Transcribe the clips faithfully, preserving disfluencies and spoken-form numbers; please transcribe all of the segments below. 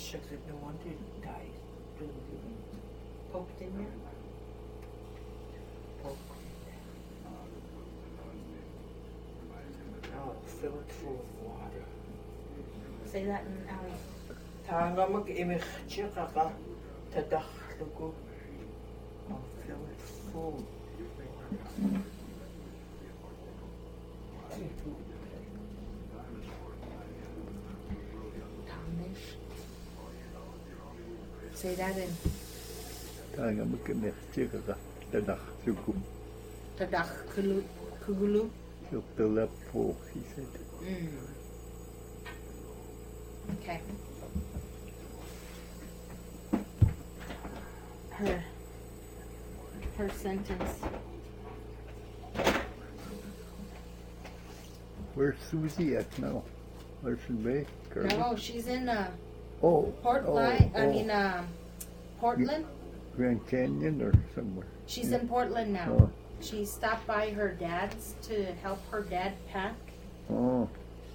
shucks, no wonder he died. Poked in there? Poked in there. Oh, fill it full of water. Say that in Ali. Tangamak imich chikaka tadachluku. Oh, fill it full. Say that in Tangamak imich chikaka tadachluku. Tadach Kugulu. Took the left full, he said. Mm. Okay. Her her sentence. Where's Susie at now? Larson Bay? Kirby? No, she's in uh Oh. Portland. oh, I oh. mean um Portland. Grand Canyon or somewhere. She's Yeah. in Portland now. Oh. She stopped by her dad's to help her dad pack. Oh.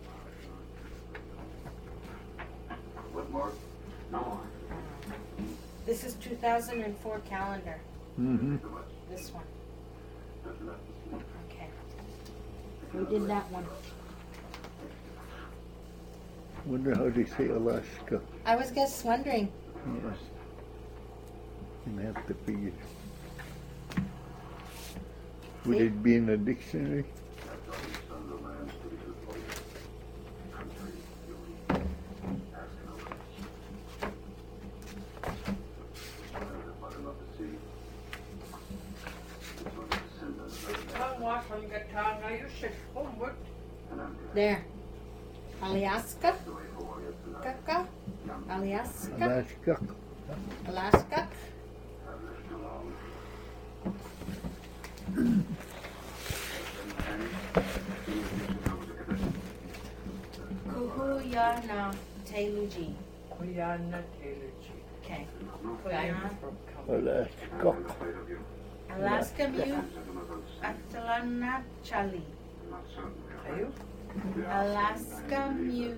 What more? No. This is two thousand four calendar. Mm-hmm. This one. Okay. We did that one. Wonder how they say Alaska. I was just wondering. Yes. You have to figure. Would See? it be in a dictionary? There. Alaska. Kaka. Alaska. Alaska. Alaska. Kuhuyana Teluji. Kuyana Taylorji. Okay. Thank Kuyana. you for coming. Alaska. Alaska Mu Atalana Chali. Are you? Alaska Mu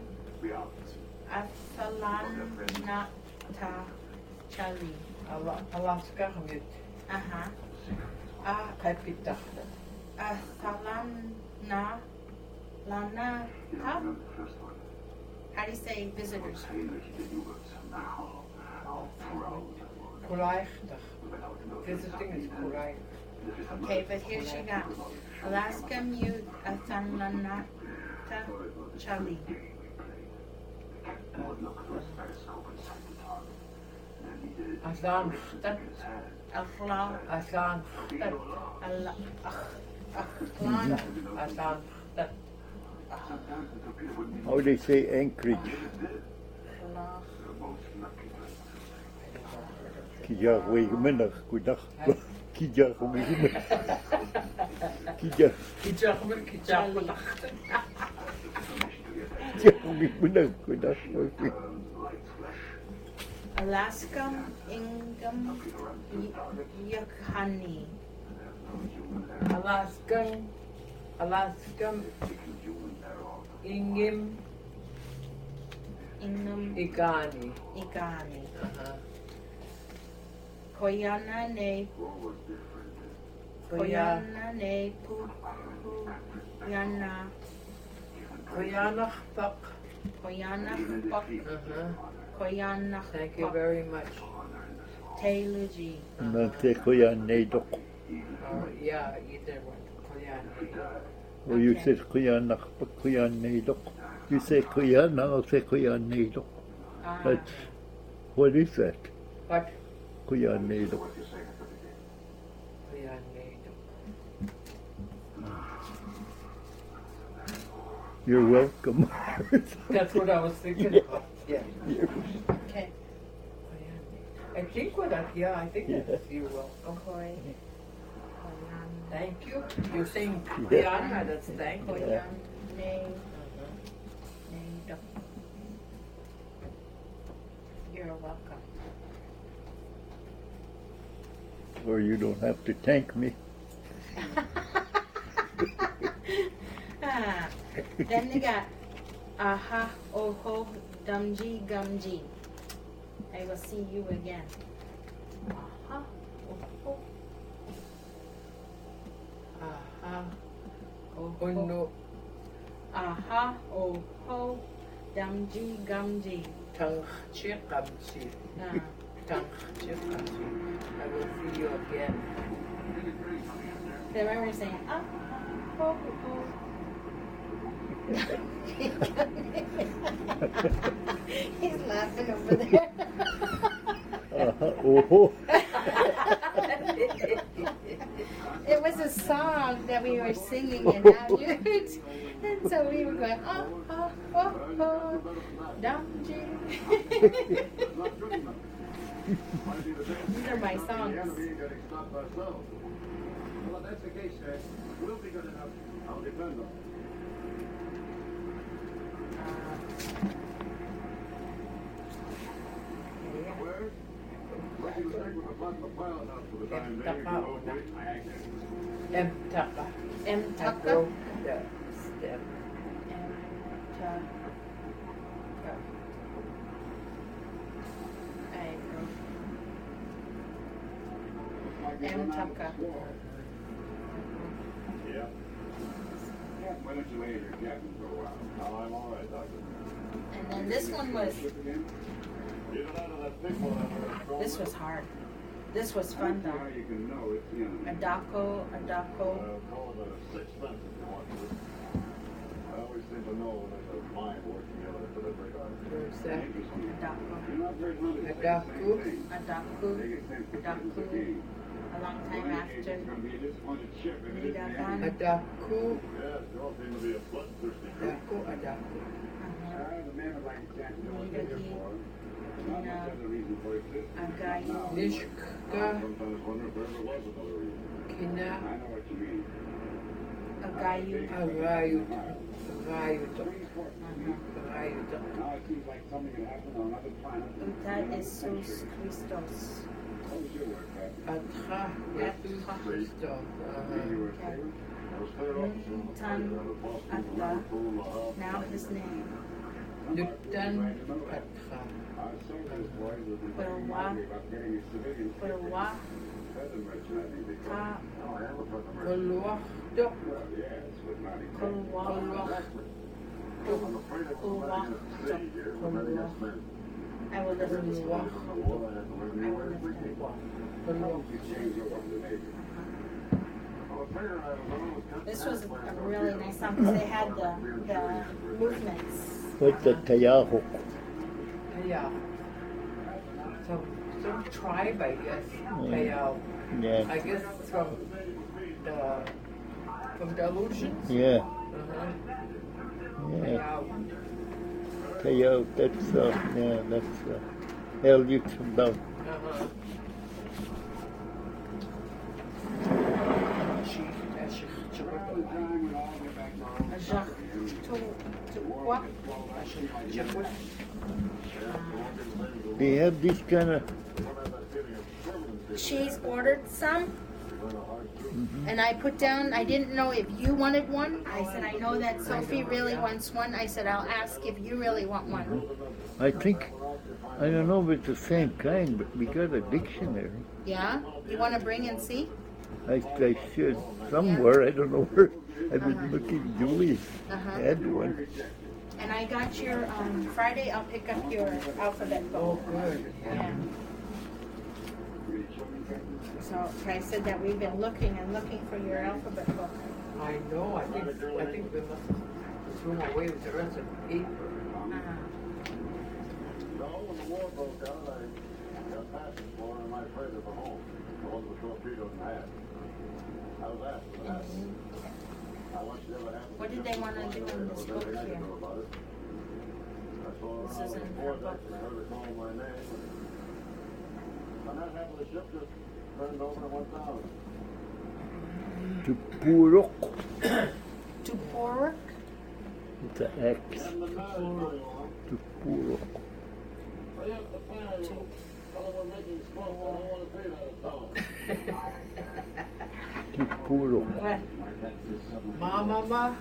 Atalana Chali. Ala- Alaska mit Uh huh. Uh, Kapitachta. Athalana Lana. How? How do you say visitors? Kulaichtach. Visiting is kulai. Okay, but here she got Alaska Mu Athalana Chali. Aslanstadt. Akhla. Aslanstadt. Ala- Akh- Akhlan. Aslanstadt. How they say Anchorage? Akhla. Kijag Wegeminnig. Goedag. Kijag Wegeminnig. Kijag. Kijachman, kijachman. Kijag Wegeminnig. Goedag. Alaska Ingam Yakhani. Alaskan. Alaskan. Ingim Ingam Igani. Igani. Uh-huh. Koyana ne Koyana ne Pu Yana Koyanach Pak. Koyana Pak Uh-huh. Koyana Thank you very much. Teluji. Nante Kuya Nedok. Uh, yeah, either one. Koyan. Oh, you Okay. said Kuya Nakpa, Kuya Nedok. You say Kuya, now I'll say Kuya Nedok. Ah, That's, what is that? But Kuya Nedok. Koyan made. You're welcome. That's what I was thinking about. Yeah. okay. I think what I, yeah, I think Yeah. that's you welcome. Koy Thank you. You're saying Yeah. Koyana, that's thank you. Koyan ne ne Dok. You're welcome. Or you don't have to thank me. Ah, then they got aha oho dumji gumji. I will see you again. Aha. Oh, oh. Aha. Oh, oh. Unno Aha. Oh, oh. Damji, gamji. tangchi kamchi. Ah. Tangchi kamchi. I will see you again. I remember saying, ah, oh, oh. He's laughing over there. Uh-huh. Oh. It was a song that we were singing in Alut. And so we were going, oh, oh, oh, oh, Damji. These are my songs. Well, if that's the case, sir, we'll be good enough. I'll depend on Where? What you think with a button of pilot out for the time being? M taka. M I Taka. broke the step. M Taka. Yeah. Why don't you lay your captain for a while? No, I'm all right, Doctor. And then this one was, Get it out of that big one. this was hard. This was fun How though. you can know it's the enemy. Adako, Adako. Uh, call it a sixth sense if you want to. I always seem to know when there's a mind working together for every Where's that? Adako. You're not very good at Adaku. Adaku. Adaku. A long time after. It's going to be a disappointed ship if it isn't the Nidagan. enemy. Adaku. Yes, you all seem to be a bloodthirsty group. Adaku. Adaku. Uh-huh. The man would like a chance to know what they're here for. Nina. Not much other reason for existence. Agayu. I Nishka. sometimes wonder if there ever was another reason. Kina. I know what you mean. Agayu. Arayut. Arayut. Uh-huh. Arayut. Now it seems like something can happen on another planet. Utad Jesus Christos. What was your work, Captain? Atra. Jesus Christos. You were saved? I was third officer on the Tan flight out of Boston to Atta. Liverpool, uh, Now his name. Nuktan. Atra. I was so those boys have been talking Perwa. about getting a civilian Perwa. feather merchant, I think they call Ta. it. Oh, I have a feather merchant. Kolwachto. Well, yes, but not exactly. Kolwa. Exactly. I'm afraid it's Kolwa. not in the city here, but many us men. I will live in this In one. the war, I had to learn new words every day. Kolwachto. You change over to the Navy. I'm afraid I was always cut This back was by a the really nice song because they had the, the movements. What's the Tayaho? Yeah. Some some tribe, I guess. Tayao. Yeah. I guess from the from the Aleutians. Yeah. Uh-huh. Yeah. Tayao. Tayaho, that's, uh, yeah, that's, uh, El Yuxandao. Uh-huh. She, she, she, Around the time when all went back to our own Ajak. To, to what? They have this kind of, She's ordered some. And I put down, I didn't know if you wanted one. I said, I know that Sophie really wants one. I said, I'll ask if you really want one. I think, I don't know if it's the same kind, but we got a dictionary. Yeah? You want to bring and see? I, I should, somewhere, I don't know where. I was looking, Julie Uh-huh. had one. And I got your, um, Friday, I'll pick up your alphabet Oh, book. good. Yeah. So I said that we've been looking and looking for your alphabet book. I know. I think I think we must throw away with the rest of the paper. Uh-huh. No, when the war broke out, I got passage for her and my freighter for home. The one with the torpedoes and hat. I was asked for that. I want you to ever have What did they want to do in this book here? This is in her book. I'm not having the ship just turned over to one thousand. Tupurok. To Pork? It's an X. And the nine, Tupurok. I have to find you. Tell them we're making smoke. I don't want to pay that at all. Tupurok. What? Mama ma,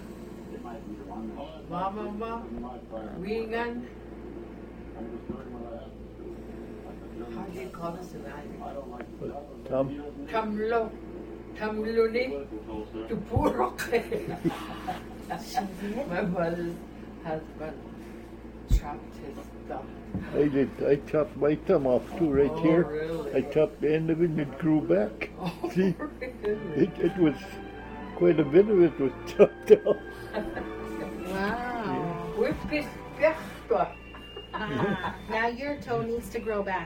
mama ma, wingan, I'm just doing what I have to do. How do you call this in Irish? But Tom, Tamlo. Tamluni. Tupurok. My brother's husband chopped his thumb. I did. I chopped my thumb off too, right Oh, here. really? I chopped the end of it and it grew back. Oh, See, really? it, it was quite a bit of it was chopped off. Wow. Whip this pechta. Ah, now your toe needs to grow back.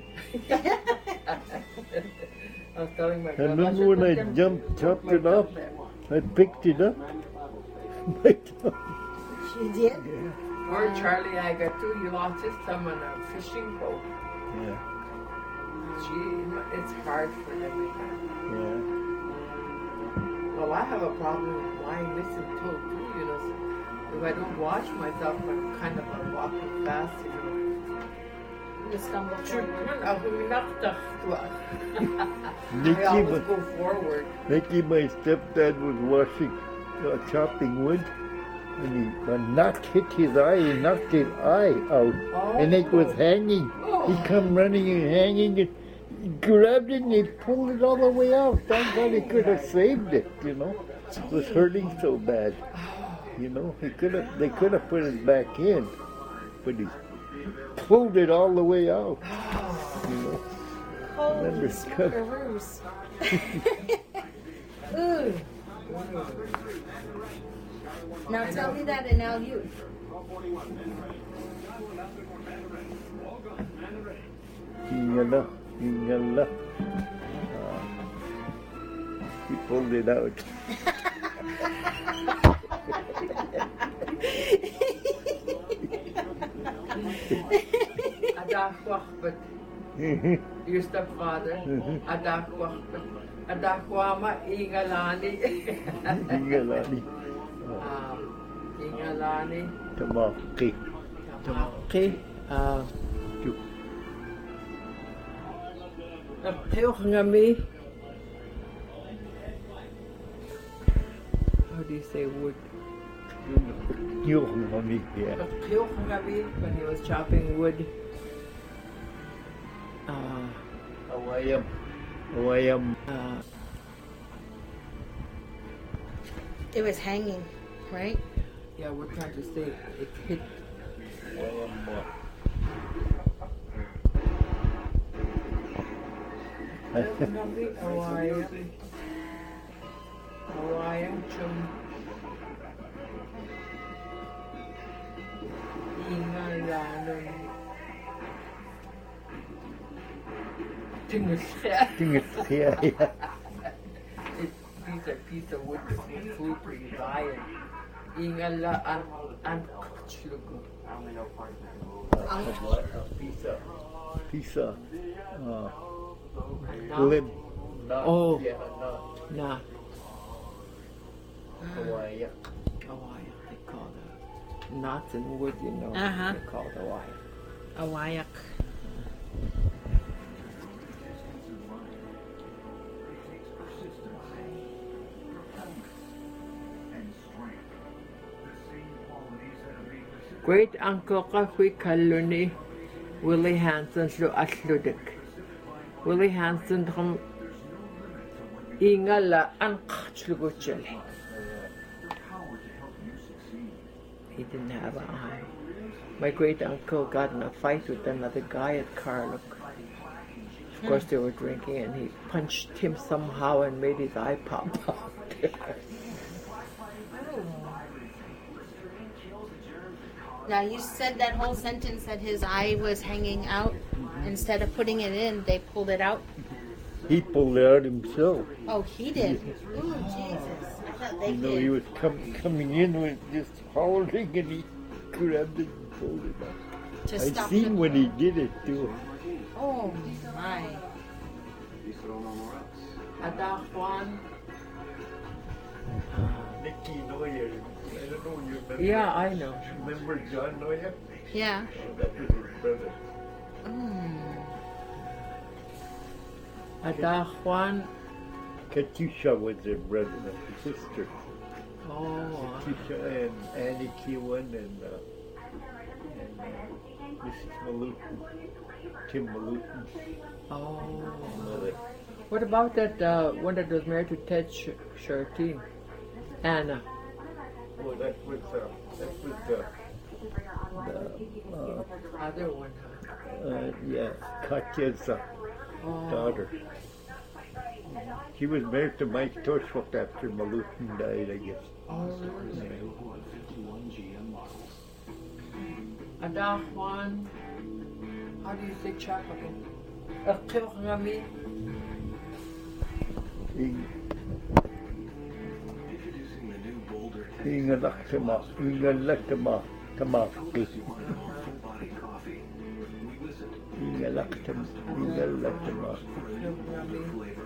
I was telling my I brother. remember should when put I them- jumped, put chopped my it off, thumb there. I picked it up. My thumb. She did? Or Charlie Aga too, he lost his thumb on a fishing boat. Yeah, Gee, it's hard for everything. yeah. Well, I have a problem with my missing toe too, you know. So if I don't wash myself, I'm kind of a walking fast, you know. You stumble forward. Children, ako minaktakwa. I Nikki, always my, go forward. Nikki, my stepdad was washing, uh, chopping wood, and he, a knot hit his eye. He knocked his eye out, Oh. and it was hanging. Oh. He come running and hanging it. He grabbed it and he pulled it all the way out. Thank God he could have saved it. You know, it was hurting so bad. You know, he could have. They could have put it back in, but he pulled it all the way out. You know. Holy Remember, smokers. Ooh. Now tell me that and now you. Ingala, ingala. Uh, he pulled it out. Adakwakbat. Your stepfather. Adakwakbat. Adakwama Ingalani. Ingalani. um, Ingalani. Tamaki. Okay. Uh, Napteo nga mi. How do you say wood? Yung mami, yeah. Napteo nga mi when he was chopping wood. Uh, Awayam. Awayam. uh, It was hanging, right? yeah, we're trying to say it hit. Awayam mo. Nabi, Hawaiian. Hawaiian chum. Ingalanon. Tingus. Tingit, yeah, yeah. It's piece of piece of wood that's been food for you buy it. Ingala an an chlugu. Pisa. Pisa. Uh, No. limb. Not, Oh. Yeah, not Nah. Hawaii. Hawaii, they call that. Knots in wood, you know. Uh-huh. They call it Hawaii. A wayak. Great uncle ka hui kaluni Willie Hansen lo asludik. Willie Hansen from ingala an kachluguchele. He didn't have an eye. My great uncle got in a fight with another guy at Carluck. Of course, they were drinking, and he punched him somehow and made his eye pop out. Now you said that whole sentence that his eye was hanging out. Instead of putting it in, they pulled it out. He pulled it out himself. Oh, he did. Ooh, Jesus! I thought they You know, did. he was com- coming in with just howling and he grabbed it and pulled it out. to I stop seen the- when he did it too. Oh my! Ada Juan. Nicky Noyer. I don't know you remember. Yeah, I know. Remember John Noyer? Yeah. That was his brother. Mm. Ada Juan. Katusha was their brother, his sister. Oh. Katusha and Annie Kewan and, uh, and uh, this Malutin. Tim Malutin. Oh. Mother. What about that uh, one that was married to Ted Sh- Sharteen? Anna. Oh, that was, uh, that was, uh, the, uh, Other one, huh? uh, yeah, Katya's uh, Oh. daughter. She was married to Mike Torschwalt after Malutin died, I guess. Oh, really? Ada Juan. How do you say chocolate? Akil Rami. Ing- Ingalak sama, ingalak sama, tamaki. Ingalak sama, ingalak sama. Akil Rami.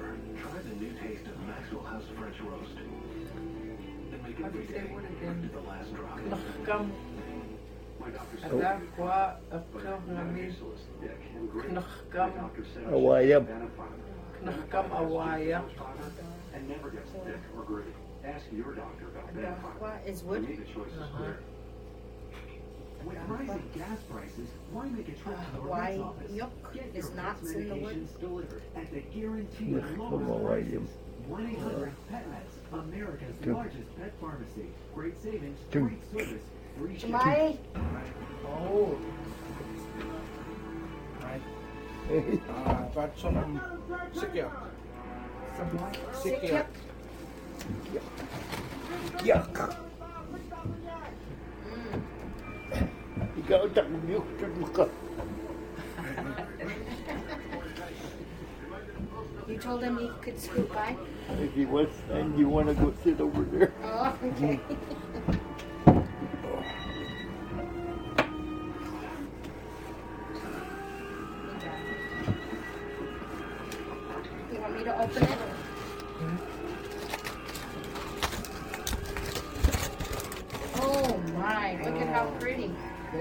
How do you say what again? Knachkam. Ada Juan. Akil Rami. Knachkam. Awayam. Knachkam Awaya. And never get sick or gritty. Ask your doctor about that. What is wood? Make the choices Uh-huh. there. With rising gas prices, why make a trip to the Why Red's office? yolk Get is your nuts Red's in the wood? medications delivered at the guaranteed Knachkam lowest awayam. prices. one eight hundred PetMeds, America's Two. largest pet pharmacy. Great savings, Two. great service, free shipping. Jemai? Oh. Uh, got some sikya. Some what? Sikya. Yuck. Ikaw tak miyuktan mo ka. You told him he could scoot by? If he was, and you want to go sit over there. Oh, okay. You want me to open it? Oh my, look at how pretty.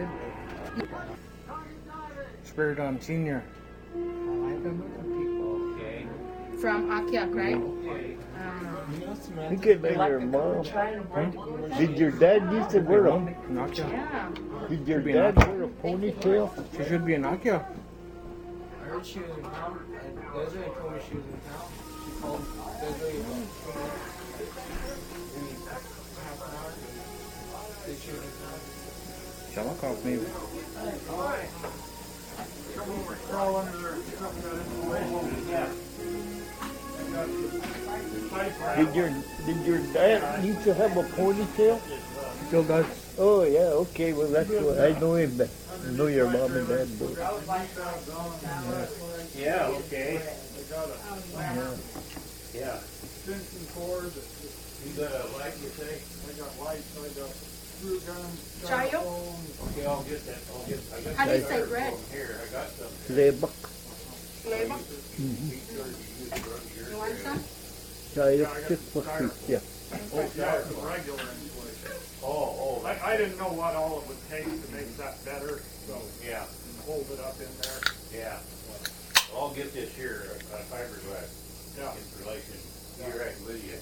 Spirit on Senior. I remember people. Okay. From Akiak, right? Um, Look at your mom. Did your dad used to wear a, Nokia. yeah. did your Be dad Nokia. wear a ponytail? She should be a Nokia. I heard she was in town, and Desiree told me she was in town. She called Desiree about maybe half an hour. Said she was in town. Shalakov, maybe. Did your did your dad used to have a ponytail? Still does. Oh yeah, okay. Well, that's what I know him. But I know your mom and dad both. Yeah, okay. Yeah. Yeah. Extension cord. You got a light, you say? I got lights, I got screw guns, Chayo? telephone. Okay, I'll get that. I'll get, I got How do you some say bread? Here, I got some. Lebak. Flavor? Mm-hmm. You want some? Chayok tip for soup, yeah. Oh, Yeah, it's regular inflation. oh, oh, I, I didn't know what all it would take to make that better, so yeah, hold it up in there. yeah. I'll get this here, a a fiberglass Yeah. installation. Be right with you.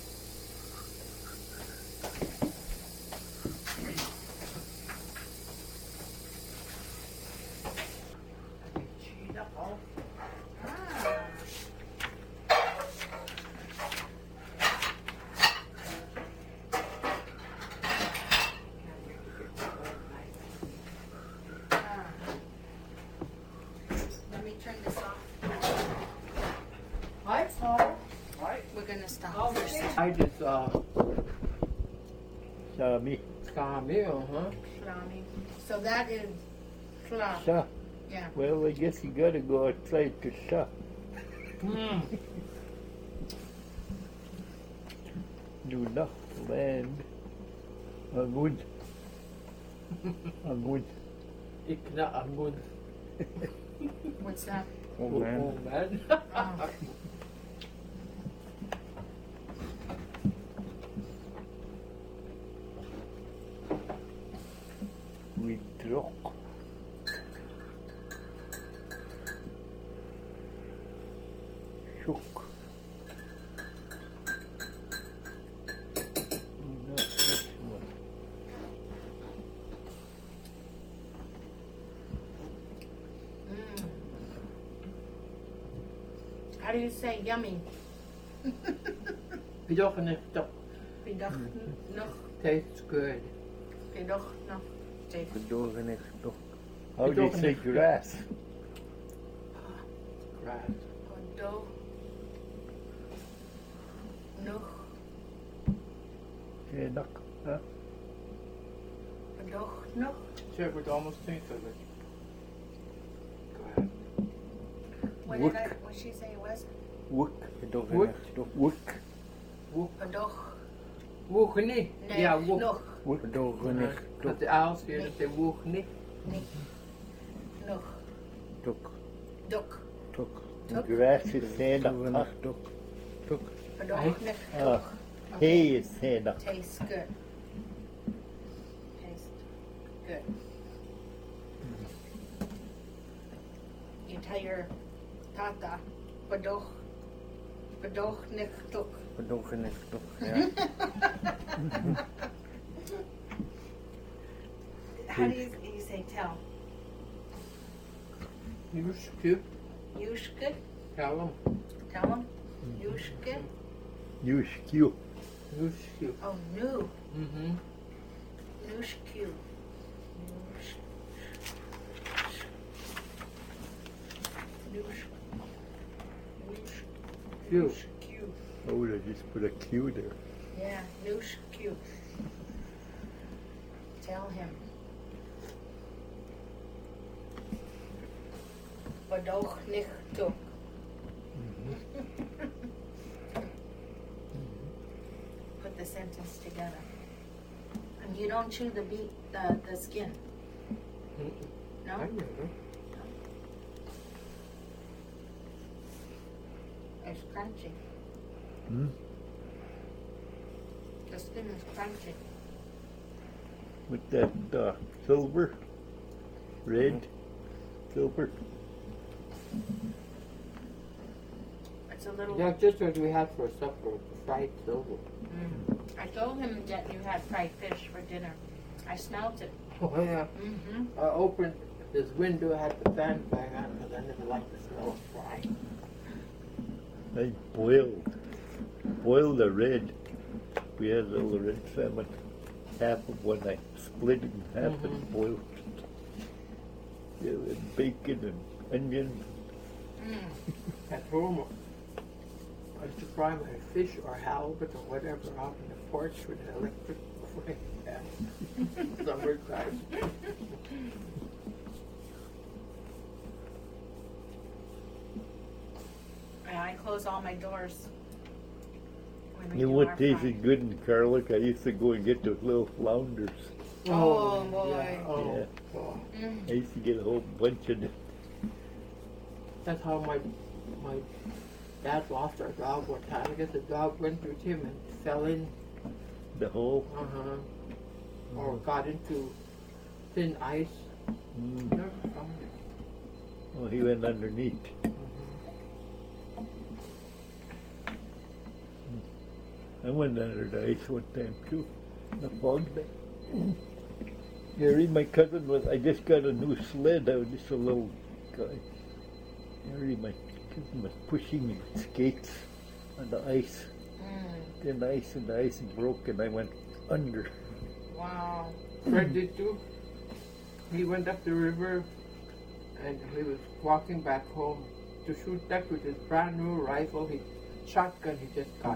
Let me turn this off. Hi, We're gonna stop first. I just uh, Sami. Camille, huh? Flaming. So that is flam. Sa. Yeah. Well, I guess you gotta go outside to sa. Do not land. Angud. Angud. Ikna Angud. What's that? Oh, man. Oh, man. Oh. We drop. Shook. Not this one. do you say yummy? Pidochnichtok. Pidach noch. Tastes good. Pidach noch. Taste. How do you say grass? Grass. Pidach noch. Yeah, knock. Huh? Pidach noch. Sure, would almost think of it. Go ahead. What Wook. did I, what she say it was? Wook. Wook. Wook. Pidach. Woechni. Nee, Yeah, woek. noch. But the owls here, they say woechni. Nee. Noch. Tuk. Duk. Tuk. Tuk. Grass is sand. Huh? Pidach noch. Uh, hay is sand. Tastes good. Tastes good. You tell your tata, Padoch, Padoch Nichtuk. How do you, you say tell? Yushku. Yushke? Tell them. Tell them? Yushke? Use Q. Yushku. Oh, new. Mm-hmm. Nushku. Nush. Nush. Nush. Q. Nushku. Oh, they just put a Q there. Yeah, Nushku. Tell him. Padoch nichtuk. Put the sentence together. And you don't chew the beet, the, the skin. No? I never. It's crunchy. Hmm? The skin is crunchy. With that uh, silver, red, silver. It's a little. That's just what we had for supper, fried silver. Mm. I told him that you had fried fish for dinner. I smelled it. Oh, yeah. Mm-hmm. I opened this window, had the fan bang on because I never liked the smell of fry. I boiled, boiled the red. We had a little red salmon. Half of one I split it in half and Mhm. boiled it. Yeah, with bacon and onions. Mm. At home, I used to fry my fish or halibut or whatever out on the porch with an electric frying pan. Summertime. Yeah, I close all my doors. when we You know do what our tasted frying. good in Carlick? I used to go and get those little flounders. Oh, boy. Yeah. Oh, Yeah. oh. Mm. I used to get a whole bunch of them. That's how my my dad lost our dog one time. I guess the dog went with him and fell in, The whole. uh-huh, or got into thin ice. Mm. Never found it. Oh, he went underneath. I went under the ice one time too. The fog day. Harry, my cousin was. I just got a new sled. I was just a little guy. Harry, my cousin was pushing me with skates on the ice. Mm. Then the ice and the ice broke, and I went under. Wow. Fred did too. He went up the river and he was walking back home to shoot duck with his brand new rifle. He shotgun he just got.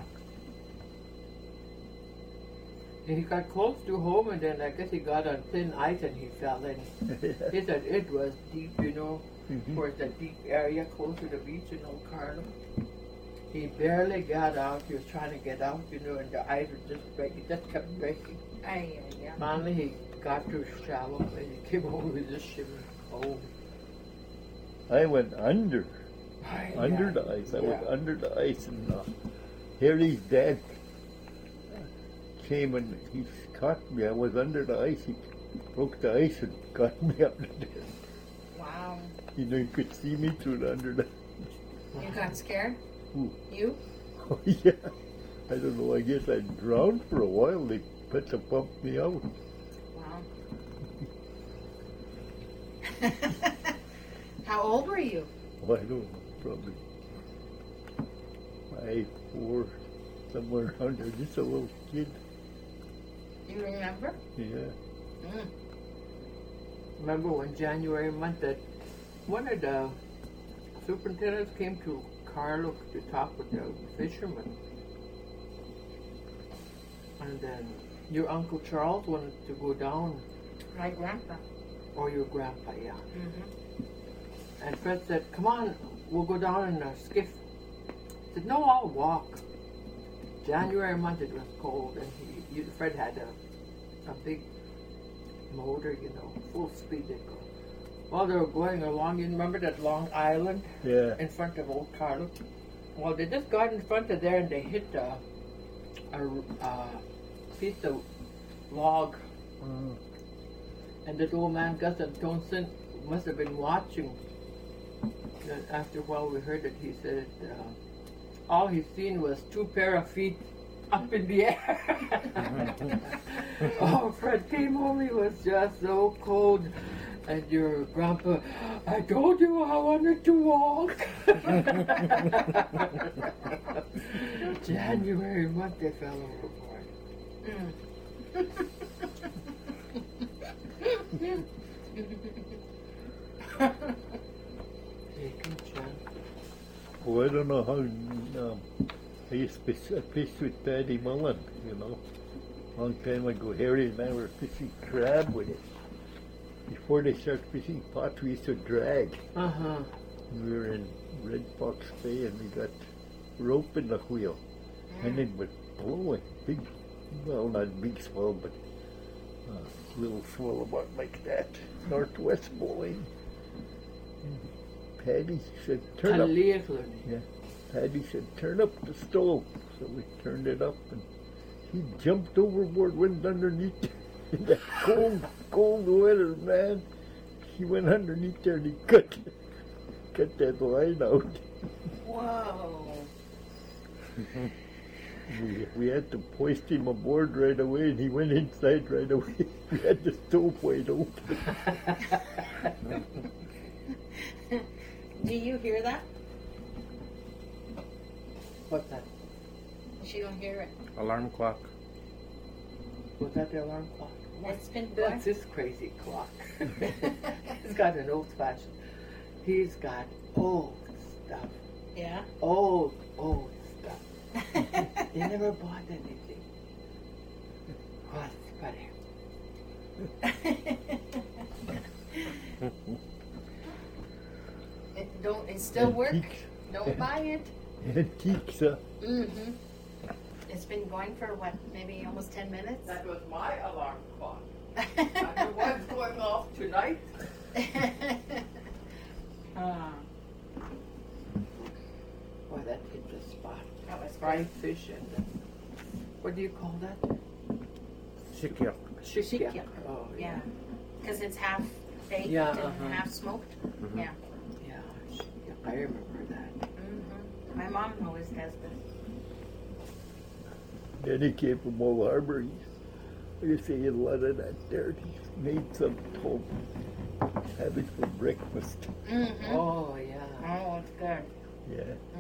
And he got close to home and then I guess he got on thin ice and he fell in. He said it was deep, you know, Mhm. towards the deep area close to the beach in Old Carlo. He barely got out. He was trying to get out, you know, and the ice was just breaking. It just kept breaking. Ay, ay, ay. Finally, he got too shallow and he came home with just shivering. Oh, I went under, Ay, under yeah. the ice. I Yeah. went under the ice, and uh, Harry's dad came and he caught me. I was under the ice. He broke the ice and got me out of there. Wow. You know, you could see me through the under the. You got scared? Who? You? Oh yeah. I don't know. I guess I drowned for a while. They had to pump me out. Wow. How old were you? Oh, I don't know. Probably five, four, somewhere around there, just a little kid. You remember? Yeah. Mm. Remember when January month that one of the superintendents came to Carlook to talk with the fishermen. And then your Uncle Charles wanted to go down, My grandpa. or your grandpa, yeah. Mm-hmm. And Fred said, come on, we'll go down in a skiff. I said, no, I'll walk. January month it was cold, and he, you, Fred had a, a big motor, you know, full speed they go. While they were going along, you remember that long island Yeah. in front of Old Carlook? Well, they just got in front of there and they hit a, a, a piece of log. Uh, And this old man, Gus Antonsen, must have been watching. And after a while, we heard that he said uh, all he seen was two pair of feet up in the air. Oh, Fred came home, he was just so cold. And your grandpa, I told you I wanted to walk. January month, they fell overboard. Mm. oh, I don't know how. Um, I used to fish, I fished with Paddy Mullen, you know, long time ago. Harry and I were fishing crab with it. Before they started fishing pots, we used to drag. Uh huh. We were in Red Fox Bay and we got rope in the wheel. And it would blow a big, well, not big swell, but a little swell about like that. Northwest blowing. Paddy said, turn up. Yeah. Paddy said, turn up the stove. So we turned it up and he jumped overboard, went underneath in that cold, cold weather, man. He went underneath there and he cut, cut that line out. Whoa. We, we had to hoist him aboard right away and he went inside right away. We had the stove wide open. Do you hear that? What's that? She don't hear it. Alarm clock. Was that the alarm clock? It's been going. That's his crazy clock. He's got an old fashioned. He's got old stuff. Yeah. Old, old stuff. They never bought anything. What's better? It don't. It still works. Antiques. Don't buy it. Antiques, huh? Mm-hmm. It's been going for what? Maybe almost ten minutes. That was my alarm clock. The one's going off tonight. uh, Boy, that hit the spot. that was Fried fish and uh, what do you call that? Shikya. Shikya. Oh, Yeah, because it's half baked Yeah, and uh-huh. half smoked. Mhm. Yeah. Yeah, shikya. I remember that. Mm-hmm. My mom always does this. Then he came from Old Harbor. He I guess he ate a lot of that there. He made some told have it for breakfast. Mm-hmm. Oh, yeah. Oh, it's good. Yeah.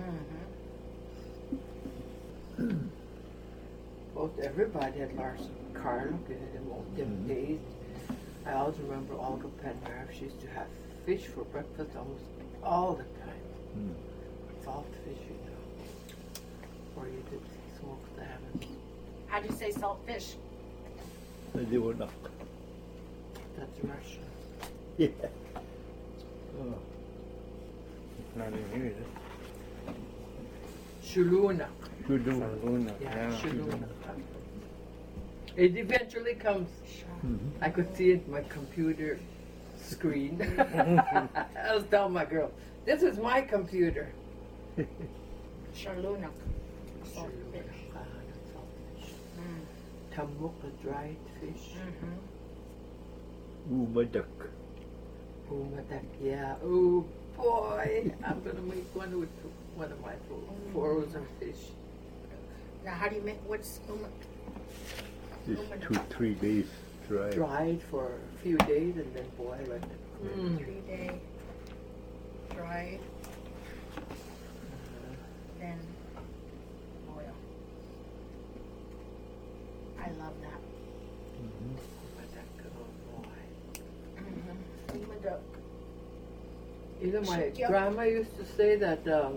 Mm-hmm. Both everybody had Larson Carlook in it in all them Mhm. days. I always remember Olga Penmarv. She used to have fish for breakfast almost all the time. Mm. Salt fish, you know. Or you did smoked salmon. How do you say salt fish? I do enough. That's Russian. Yeah. Oh. Not in here, is it? Shuluna. Good doing. Laguna. Yeah, Yeah. Shuluna. It eventually comes. Mhm. I could see it in my computer screen. I was telling my girl, this is my computer. Charluna. Salt fish. Ah, that's salt fish. Mm. Tamuka dried fish. Mm-hmm. Ooh, my duck. Oh, madak, yeah. Oh, boy. I'm going to make one with one of my frozen fish. Now, how do you make what's um, Just two, three days dry. Dried for a few days and then boil it. Mm. three day dried? Then You know, my Shook you. grandma used to say that um,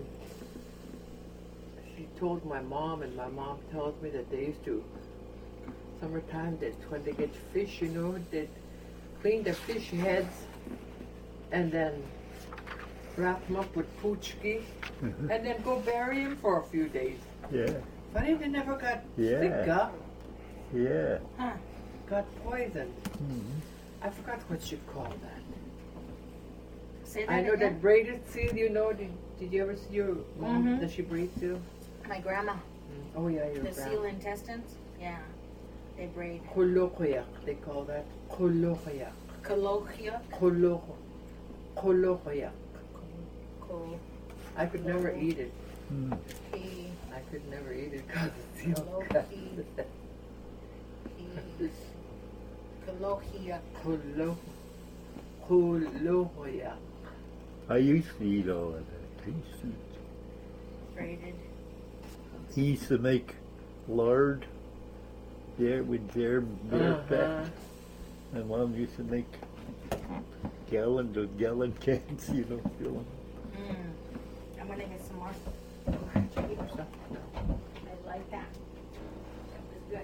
she told my mom, and my mom tells me that they used to, summertime, that when they get fish, you know, they'd clean the fish heads and then wrap them up with puchki and then go bury them for a few days. Yeah, Funny they never got Yeah. sick, huh? yeah. Huh. Got poisoned. Mhm. I forgot what you call that. Say that I know again. that braided seal, you know, did, did you ever see your mom, Mhm. does she braid seal? My grandma. Oh yeah, your The seal grandma. intestines. Yeah. They braid. Kolokoyak, they call that. Kolokoyak. Colloquia. Koloko. Kolokoyak. Col- I could never eat it. Mm. He- I could never eat it because it's seal Koloki. cut. he- Colloquia. Kolo. Kolokoyak. I used to eat all of that. I used to eat. Braided. He used to make lard there with their beer Uh-huh. pack. My mom used to make gallons of gallon cans, you know, fill 'em. Mm. I'm gonna get some more. I like that. That was good.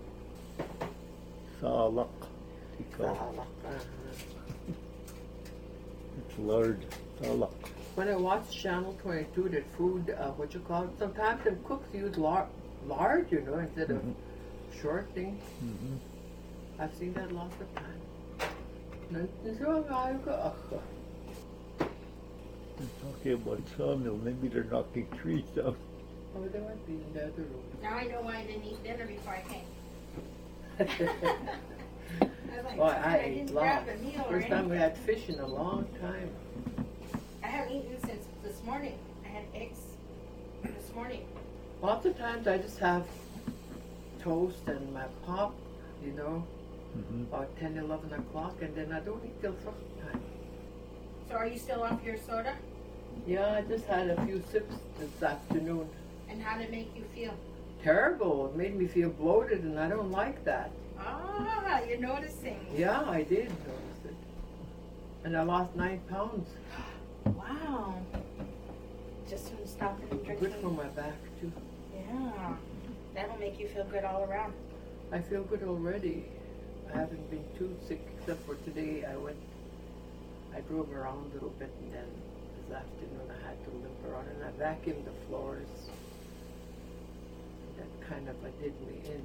Salak, they call it. Uh-huh. It's lard. Salak. When I watch Channel twenty-two, that food, uh, what you call it, sometimes them cooks use lard, lard you know, instead of Mhm. shorting. Mhm. I've seen that lots of times. Nothing's wrong, I've got- uh, They're talking about sawmill. Maybe they're knocking trees down. Oh, there might be in the other room. Now I know why I didn't eat dinner before I came. I was like, Well, "God, I I ate didn't long. grab the meal or First time we anything." had fish in a long time. I haven't eaten since this morning. I had eggs this morning. Lots of times I just have toast and my pop, you know, Mhm. about ten, eleven o'clock, and then I don't eat till supper time. So are you still off your soda? Yeah, I just had a few sips this afternoon. And how did it make you feel? Terrible. It made me feel bloated, and I don't like that. Ah, you're noticing. Yeah, I did notice it. And I lost nine pounds. Wow. Just from stopping and drinking. Good for my back, too. Yeah. That'll make you feel good all around. I feel good already. I haven't been too sick, except for today. I went, I drove around a little bit, and then this afternoon I had to limp around, and I vacuumed the floors. That kind of uh, did me in.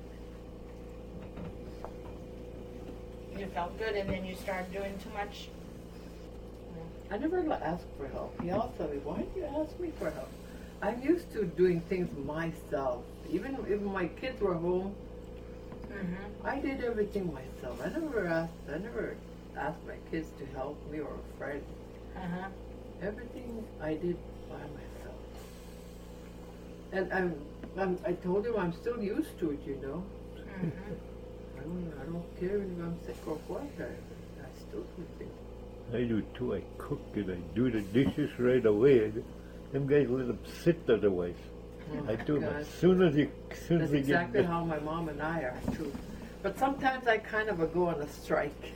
You felt good and then you started doing too much. I never li- asked for help. He also said, why do you ask me for help? I'm used to doing things myself. Even if my kids were home, Mm-hmm. I did everything myself. I never asked, I never asked my kids to help me or a friend. Uh-huh. Everything I did by myself. And I'm, I'm, I told him I'm still used to it, you know. Mm-hmm. I don't, I don't care if I'm sick or what. I, I still do things. I do too. I cook and I do the dishes right away. Them guys let them sit otherwise. Oh, I do them God. as soon as you, as soon as That's they exactly get. how my mom and I are too. But sometimes I kind of a go on a strike.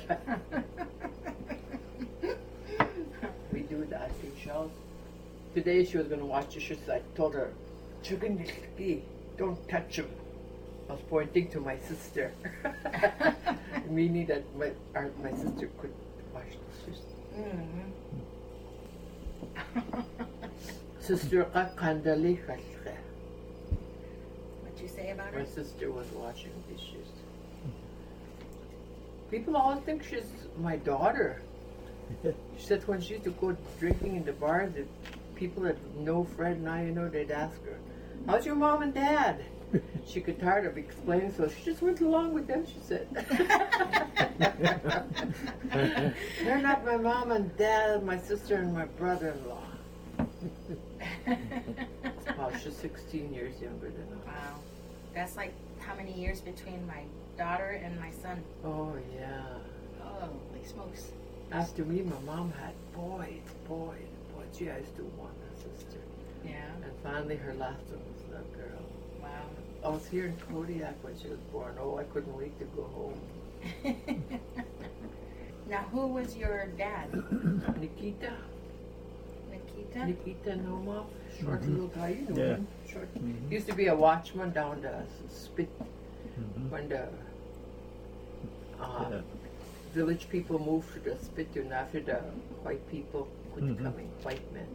We do that in shows. Today she was going to watch the shows. I told her, "Chugandiki, don't touch him." I was pointing to my sister, meaning that my our, my sister could wash the shoes. Mm-hmm. Sister ka kandali ka. What'd you say about My her? sister was washing dishes. People always think she's my daughter. She said when she used to go drinking in the bars, the people that know Fred and I, you know, they'd ask her, "How's your mom and dad?" She got tired of explaining, so she just went along with them, she said. They're not my mom and dad, my sister and my brother-in-law. Wow, she's sixteen years younger than I. Wow. That's like how many years between my daughter and my son? Oh, yeah. Holy smokes. After me, my mom had boys, boys, boys. She used to want a sister. Yeah. And finally, her last one was a girl. Wow. I was here in Kodiak when she was born. Oh, I couldn't wait to go home. Now, who was your dad? Nikita, Nikita? Nikita Noma, short Mhm. little guy, you know Yeah. him. Short. Mhm. He used to be a watchman down the spit Mhm. when the uh, Yeah. village people moved to the spit, and after the white people quit Mhm. coming, white men.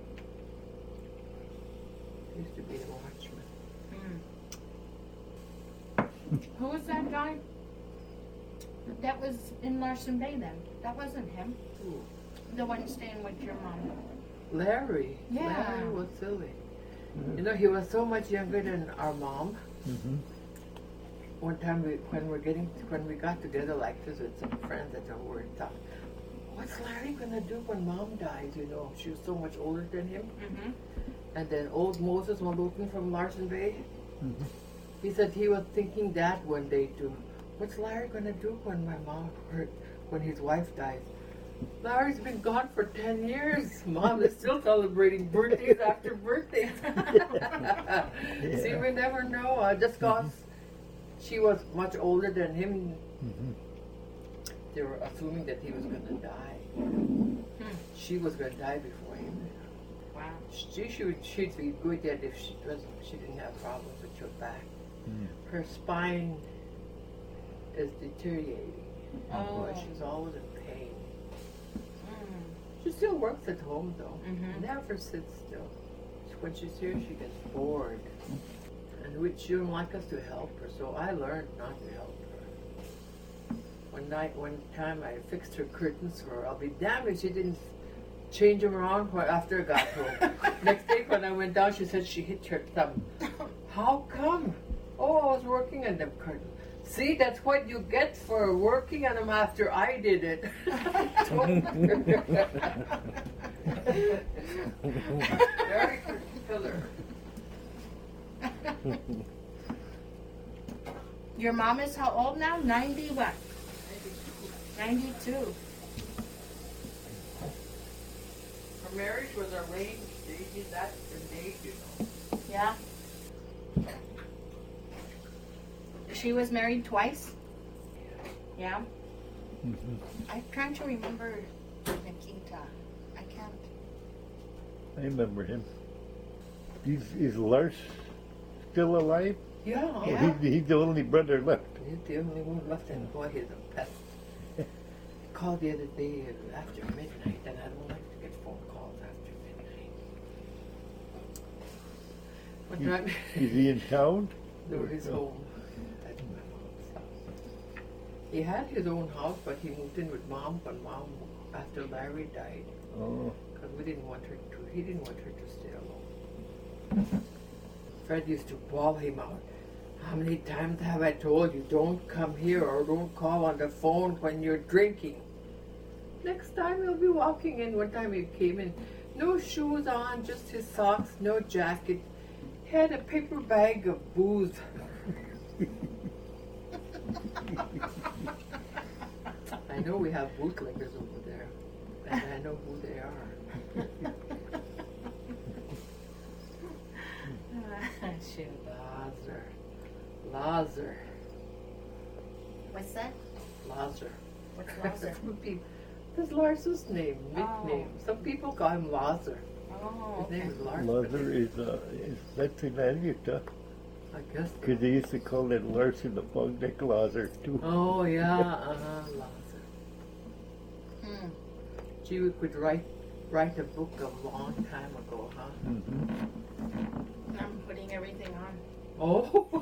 He used to be a watchman. Mm. Who was that guy? That was in Larson Bay then. That wasn't him. Ooh. The one staying with your mom. Larry. Yeah. Larry was silly. You know, he was so much younger than our mom. Mhm. One time we, when we're getting, when we got together like this with some friends that we were talking, what's Larry gonna do when mom dies? You know, she was so much older than him. Mm-hmm. And then old Moses Malookin from Larson Bay, Mhm. he said he was thinking that one day too. What's Larry gonna do when my mom, her, when his wife dies? Larry's been gone for ten years. Mom is still celebrating birthdays after birthdays. See, we never know. Uh, just cause she was much older than him, Mhm. they were assuming that he was gonna die. She was gonna die before him. Wow. She should she'd be good at if she wasn't she didn't have problems with her back. Mm. Her spine is deteriorating. Oh. Boy, she's always in pain. Mm. She still works at home though. Mhm. Never sits still. When she's here, she gets bored, and we, she don't like us to help her. So I learned not to help her. One night, one time, I fixed her curtains for her. I'll be damned if she didn't change them around for- after I got home. Next day, when I went down, she said she hit her thumb. How come? Oh, I was working on them curtains. See, that's what you get for working on them after I did it. Very good killer. Your mom is how old now? ninety what? ninety-two. Her marriage was arranged. They did that in age, you know. Yeah. She was married twice? Yeah. Mhm. I'm trying to remember Nikita. I can't. I remember him. Is, is Lars still alive? Yeah. Oh, Yeah. he, he's the only brother left. He's the only one left, and boy, he's a pest. Called the other day after midnight, and I don't like to get phone calls after midnight. One time, Is he in town? no, his home. That's my mom's house. He had his own house, but he moved in with mom when mom, after Larry died, Oh, because we didn't want her to. He didn't want her to stay alone. Fred used to bawl him out. How many times have I told you, don't come here or don't call on the phone when you're drinking? Next time he'll be walking in. One time he came in, no shoes on, just his socks, no jacket. He had a paper bag of booze. I know we have bootleggers over there, and I know who they are. Shoot. Lazar. Lazar. What's that? Lazar. What's Lazar? Some people, that's Lars's name, nickname. Oh. Some people call him Lazar. Oh, His okay. name is Lars. Lazar is, uh, is that's in Anuta. I guess. Because they used to call it Larson the Bogneck Lazar too. Oh yeah, uh-huh, Lazar. Hmm. Gee, we could write write a book a long time ago, huh? Mm-hmm. I'm putting everything on. Oh.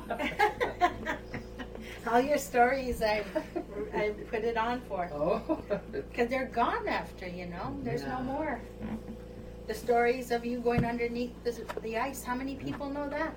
All your stories, I I put it on for. Oh. Because they're gone after, you know. There's Yeah. no more. The stories of you going underneath the, the ice. How many people know that?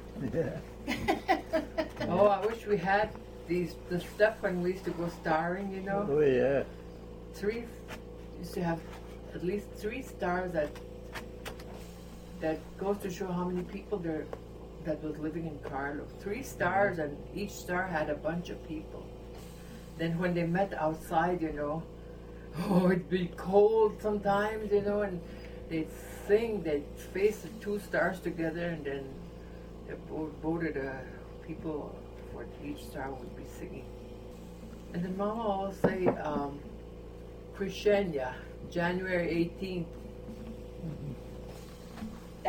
Yeah. Oh, I wish we had these the stuff when we used to go starring, you know. Oh yeah. Three used to have at least three stars that that goes to show how many people there that was living in Carlo. Three stars, and each star had a bunch of people. Then when they met outside, you know, oh, it'd be cold sometimes, you know, and they'd sing, they'd face the two stars together, and then the both, both of the people for each star would be singing. And then Mama always say, um, Krishenya, January eighteenth.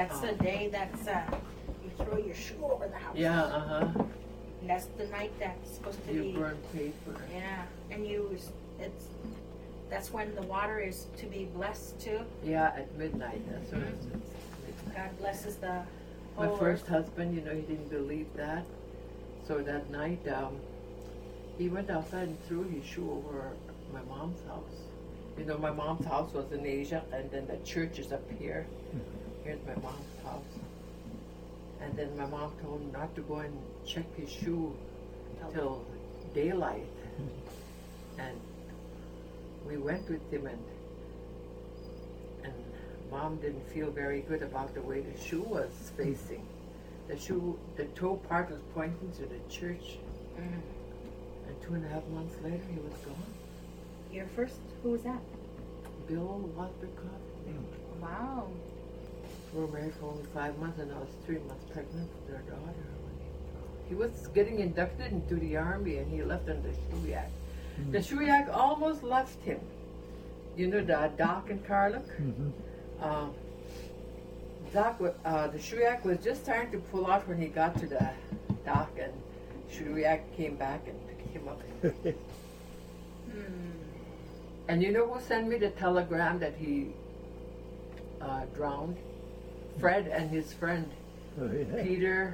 That's the day that's uh, you throw your shoe over the house. Yeah, uh-huh. And that's the night that's supposed to You be. burn paper. Yeah, and you it's that's when the water is to be blessed too. Yeah, at midnight. That's what it's, it's midnight. God blesses the My whole first earth. husband, you know, he didn't believe that. So that night, um, he went outside and threw his shoe over my mom's house. You know, my mom's house was in Asia, and then the church is up here. Here's my mom's house. And then my mom told him not to go and check his shoe till daylight. And we went with him, and and mom didn't feel very good about the way the shoe was facing. The shoe, the toe part was pointing to the church. Mm. And two and a half months later, he was gone. Your first, who was that? Bill Wasberkoff. Wow. We were married for only five months, and I was three months pregnant with their daughter. He was getting inducted into the army, and he left on the Shuyak. The Shuyak almost left him. You know the Doc in Carluck? Mm-hmm. Um, Doc, wa- uh, the Shuyak was just starting to pull out when he got to the dock, and Shuyak came back and picked him up. Hmm. And you know who sent me the telegram that he uh, drowned? Fred and his friend Oh, yeah. Peter.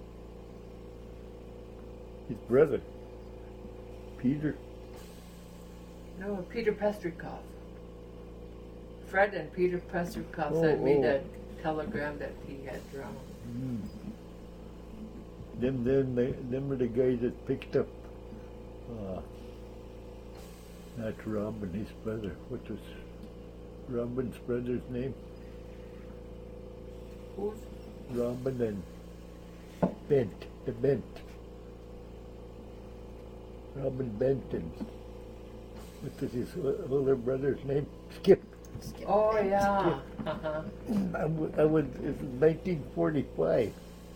His brother, Peter. No, Peter Pestrikov. Fred and Peter Pestrikov Oh, sent me oh. the telegram that he had drowned. Mm. Them, them, they, them are the guys that picked up. Uh, not Robin, his brother. What was Robin's brother's name? Who's? Robin and Bent, the Bent. Robin Benton. What was his o- older brother's name? Skip. Oh yeah. Uh-huh. I, w- I was, it was nineteen forty-five.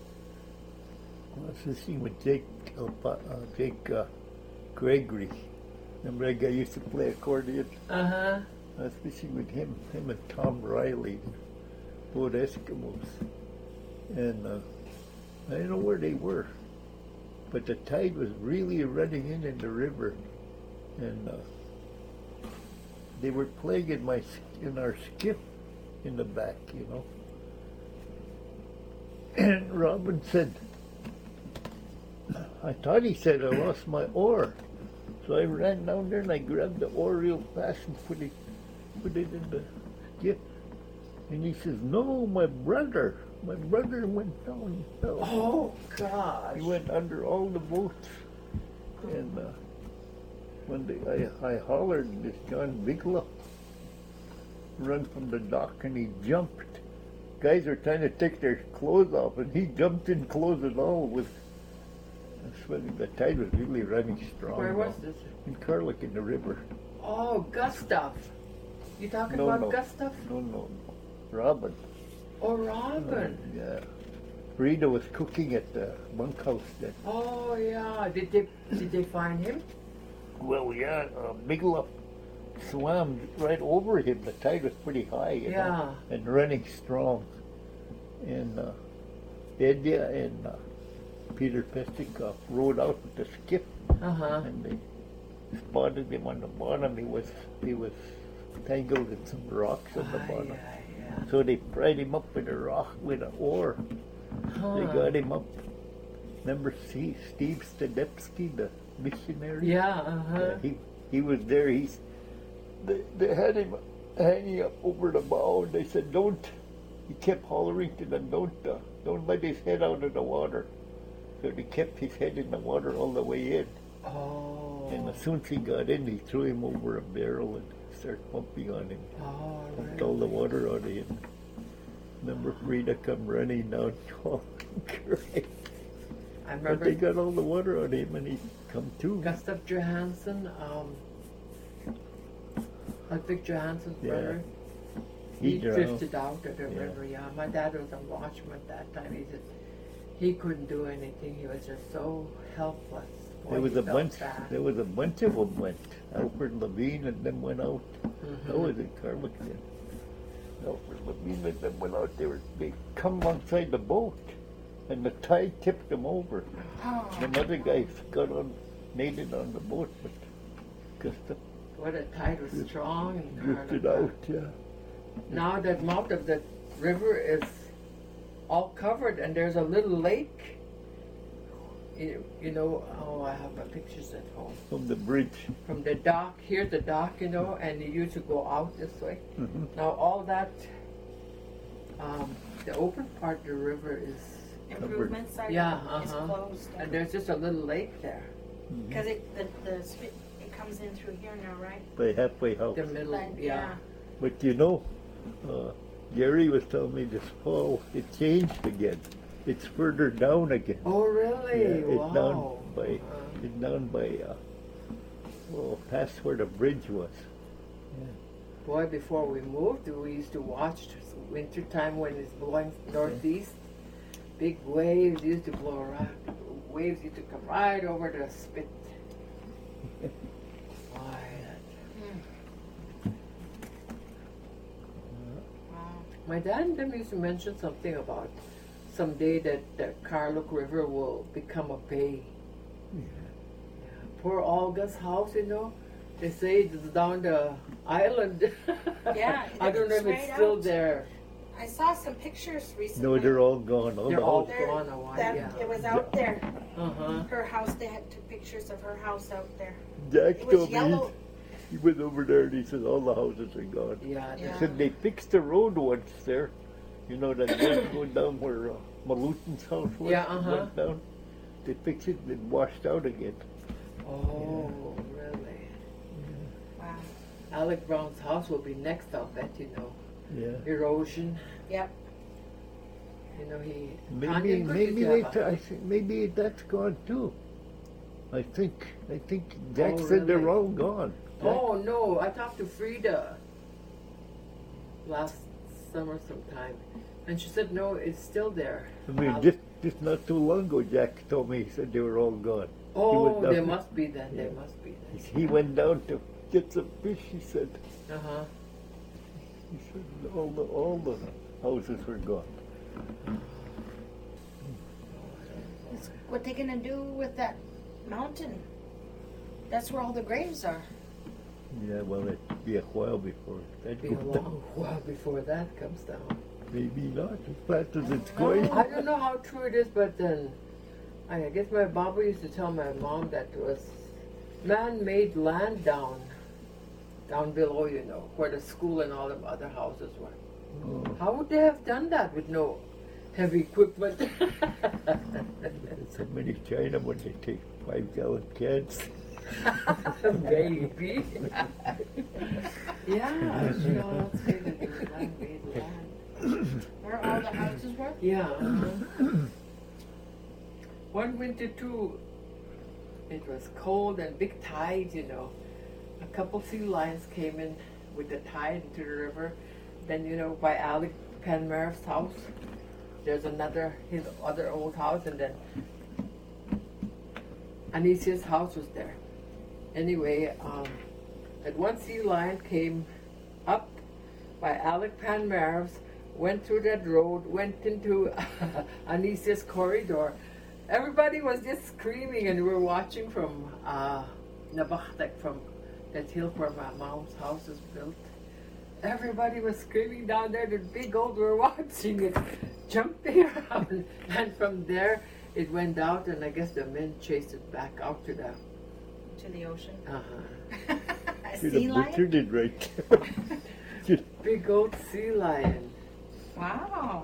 I was fishing with Jake, uh, uh, Jake uh, Gregory. Remember that guy used to play accordion? Uh-huh. I was fishing with him, him and Tom Riley, both Eskimos. And uh, I don't know where they were, but the tide was really running in in the river, and uh, they were playing in my s- in our skiff in the back, you know. And Robin said, I thought he said I lost my oar. So I ran down there and I grabbed the oar real fast and put it, put it in the skiff. And he says, no, my brother, my brother went down. Fell. Oh gosh. He went under all the boats. And uh, when they, I, I hollered, and this John Bigla run from the dock and he jumped. Guys were trying to take their clothes off and he jumped in clothes and all with, that's when the tide was really running strong. Where was now. this? In Carluck in the river. Oh, Gustav. You talking No, about no. Gustav? No, no, no. Robin. Oh, Robin. Yeah. Rita was cooking at the bunkhouse then. Oh yeah. Did they did they find him? Well, yeah, uh, Bigla swam right over him. The tide was pretty high, you Yeah. know, and running strong. And uh, Edya and uh, Peter Pestikov rowed out with the skiff, Uh-huh. and they spotted him on the bottom. He was he was tangled in some rocks on the Ah, bottom. yeah, yeah. So they pried him up with a rock with an oar. They Huh. got him up. Remember Steve, Steve Stadepsky, the missionary? Yeah, uh-huh. Yeah, he he was there. He's they, they had him hanging up over the bow, and they said, "Don't." He kept hollering to them, "Don't, uh, don't let his head out of the water." So they kept his head in the water all the way in. Oh. And as soon as he got in, he threw him over a barrel and started pumping on him, Oh, pumped all the really? water out of him. Remember Frida come running down, oh, great. I But remember they got all the water out of him, and he come to. Gustav Johansson, um, Ludwig Johansson's Yeah. brother. He He, drowned. drifted out of the Yeah. river, yeah. My dad was a watchman that time. He said he couldn't do anything. He was just so helpless. Boy, There was he a felt bunch. bad. There was a bunch of them went. Alfred Levine and them went out. Mhm. That was in Carluck then. Alfred Levine. sixteen of them went out there. They come alongside the boat, and the tide tipped them over. Oh. Another guy got on, made it on the boat, but just What a tide was strong in drifted Carlock. out. Yeah. Now that mouth of the river is all covered, and there's a little lake. You, you know, oh, I have my pictures at home. From the bridge. From the dock, here's the dock, you know, and you used to go out this way. Mhm. Now all that, um, the open part of the river is, Improvements are Yeah, is uh-huh. closed. and there's just a little lake there, Because it the, the spit, it comes in through here now, right? By halfway house. the middle, But, yeah. But you know, uh, Gary was telling me this fall it changed again. It's further down again. Oh, really? Yeah, it's Wow. down by Uh, it's down by uh, well, past where the bridge was. boy, before we moved, we used to watch winter time when it's blowing northeast. Big waves used to blow around. Waves used to come right over the spit. Why, that- Wow. My dad and them used to mention something about someday that the Carlock River will become a bay. Yeah. Poor Olga's house, you know, they say it's down the island. Yeah, I don't know if it's straight still out. there. I saw some pictures recently. No, they're all gone. All They're the all houses. There- gone a while, that, yeah. It was out there. Uh-huh. Her house, they had took pictures of her house out there. Jack It was told me yellow. he, he went over there and he said all the houses are gone. Yeah, He Yeah. said they fixed the road once there. You know that road going down where uh, Malutin's house was? Yeah, uh-huh. Went down. They fixed it and it washed out again. oh, really? Wow. Alec Brown's house will be next, I'll bet, you know. Yeah. Erosion. Yep. You know, he... Maybe Tanya Cook maybe used to they have t- a- I think maybe that's gone too. I think I think Jack Oh, said they're really? all gone. Jack- Oh, no, I talked to Frida last summer sometime. And she said, no, it's still there. I mean, Al- just just not too long ago, Jack told me he said they were all gone. Oh, went down they to- must be then, they Yeah. must be then. He went down to get some fish. He said Uh-huh. he said all the all the houses were gone. It's what they gonna do with that mountain? That's where all the graves are. Yeah, well, it'd be a while before that Be a goes down. long while before that comes down. Maybe not as fast as it's going. I don't know how true it is, but then I guess my Baba used to tell my mom that it was man-made land down, down below, you know, where the school and all the other houses were. Oh, How would they have done that with no heavy equipment? so many China when they take five gallon cans. Maybe. Yeah, she all said that it was man-made land. Where all the houses were? Yeah. uh-huh. One winter too, it was cold and big tides, you know. A couple sea lions came in with the tide into the river. Then, you know, by Alec Penmer's house, there's another, his other old house, and then Anicia's house was there. Anyway, um, that one sea lion came up by Alec Panmer's, went through that road, went into Anicia's corridor. Everybody was just screaming, and we were watching from uh, Nabachtek, from that hill where my mom's house is built. Everybody was screaming down there. The big old we were watching it, jumping around, and from there it went out, and I guess the men chased it back out to the To the ocean. uh-huh. A Should sea have lion? butchered it right. big old sea lion. Wow.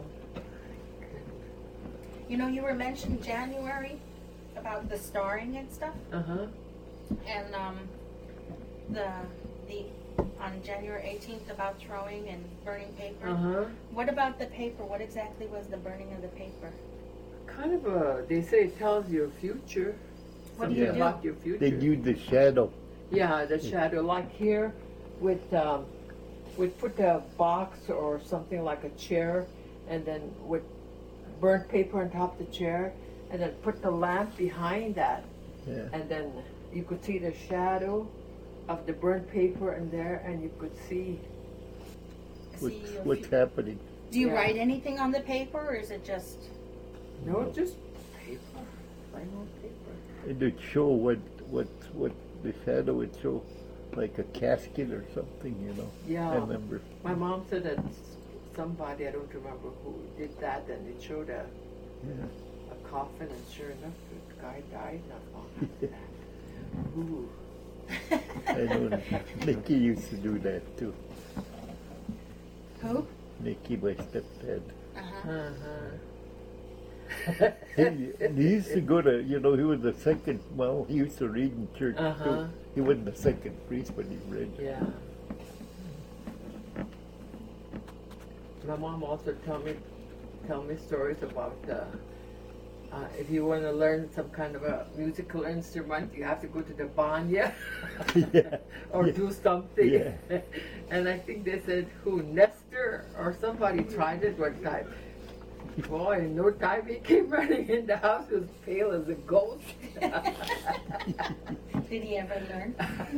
You know, you were mentioning January about the starring and stuff, Uh huh. and um, the the on January eighteenth about throwing and burning paper. Uh huh. What about the paper? What exactly was the burning of the paper? Kind of a. They say it tells your future. What do Something you do? about your future. They use the shadow. Yeah, the shadow. Like here, with um, we'd put a box or something like a chair, and then with burnt paper on top of the chair, and then put the lamp behind that, Yeah. and then you could see the shadow of the burnt paper in there, and you could see. What's, See your what's fu- happening? Do you Yeah. write anything on the paper, or is it just? No, just paper. Plain old paper. It would show what what what the shadow would show, like a casket or something, you know. I Yeah. remember. My mom said that somebody, I don't remember who, did that, and it showed a, Yeah. a coffin, and sure enough, the guy died not long after that. Ooh. I know. Nikki used to do that too. Who? Nikki, my stepdad. Uh-huh. Uh-huh. He, he used to go to, you know, he was the second, well, he used to read in church Uh-huh. too. He wasn't the second priest, but he read. Yeah. My mom also tell me tell me stories about uh, uh, if you want to learn some kind of a musical instrument, you have to go to the banya Yeah. or Yeah. do something. Yeah. And I think they said who Nestor or somebody tried it one time. Boy, in no time he came running in the house, he was pale as a ghost. Did he ever learn?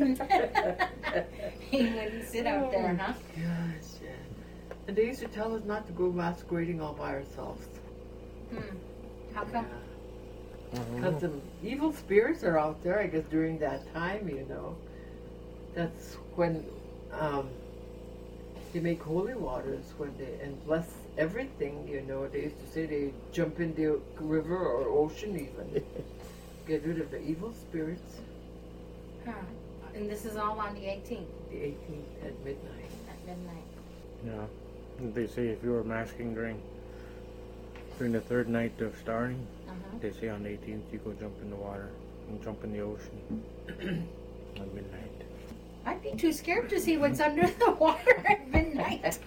He wouldn't sit out there, huh? Gosh, yeah. And they used to tell us not to go masquerading all by ourselves. Hmm. How come? Because some evil spirits are out there, I guess, during that time, you know. That's when um, they make holy waters when they and bless everything, you know. They used to say they jump in the river or ocean even. Get rid of the evil spirits. Huh. And this is all on the eighteenth The eighteenth at midnight. at midnight. Yeah. They say if you were masking during during the third night of starting, Uh-huh. they say on the eighteenth you go jump in the water and jump in the ocean at midnight. I'd be too scared to see what's under the water at midnight.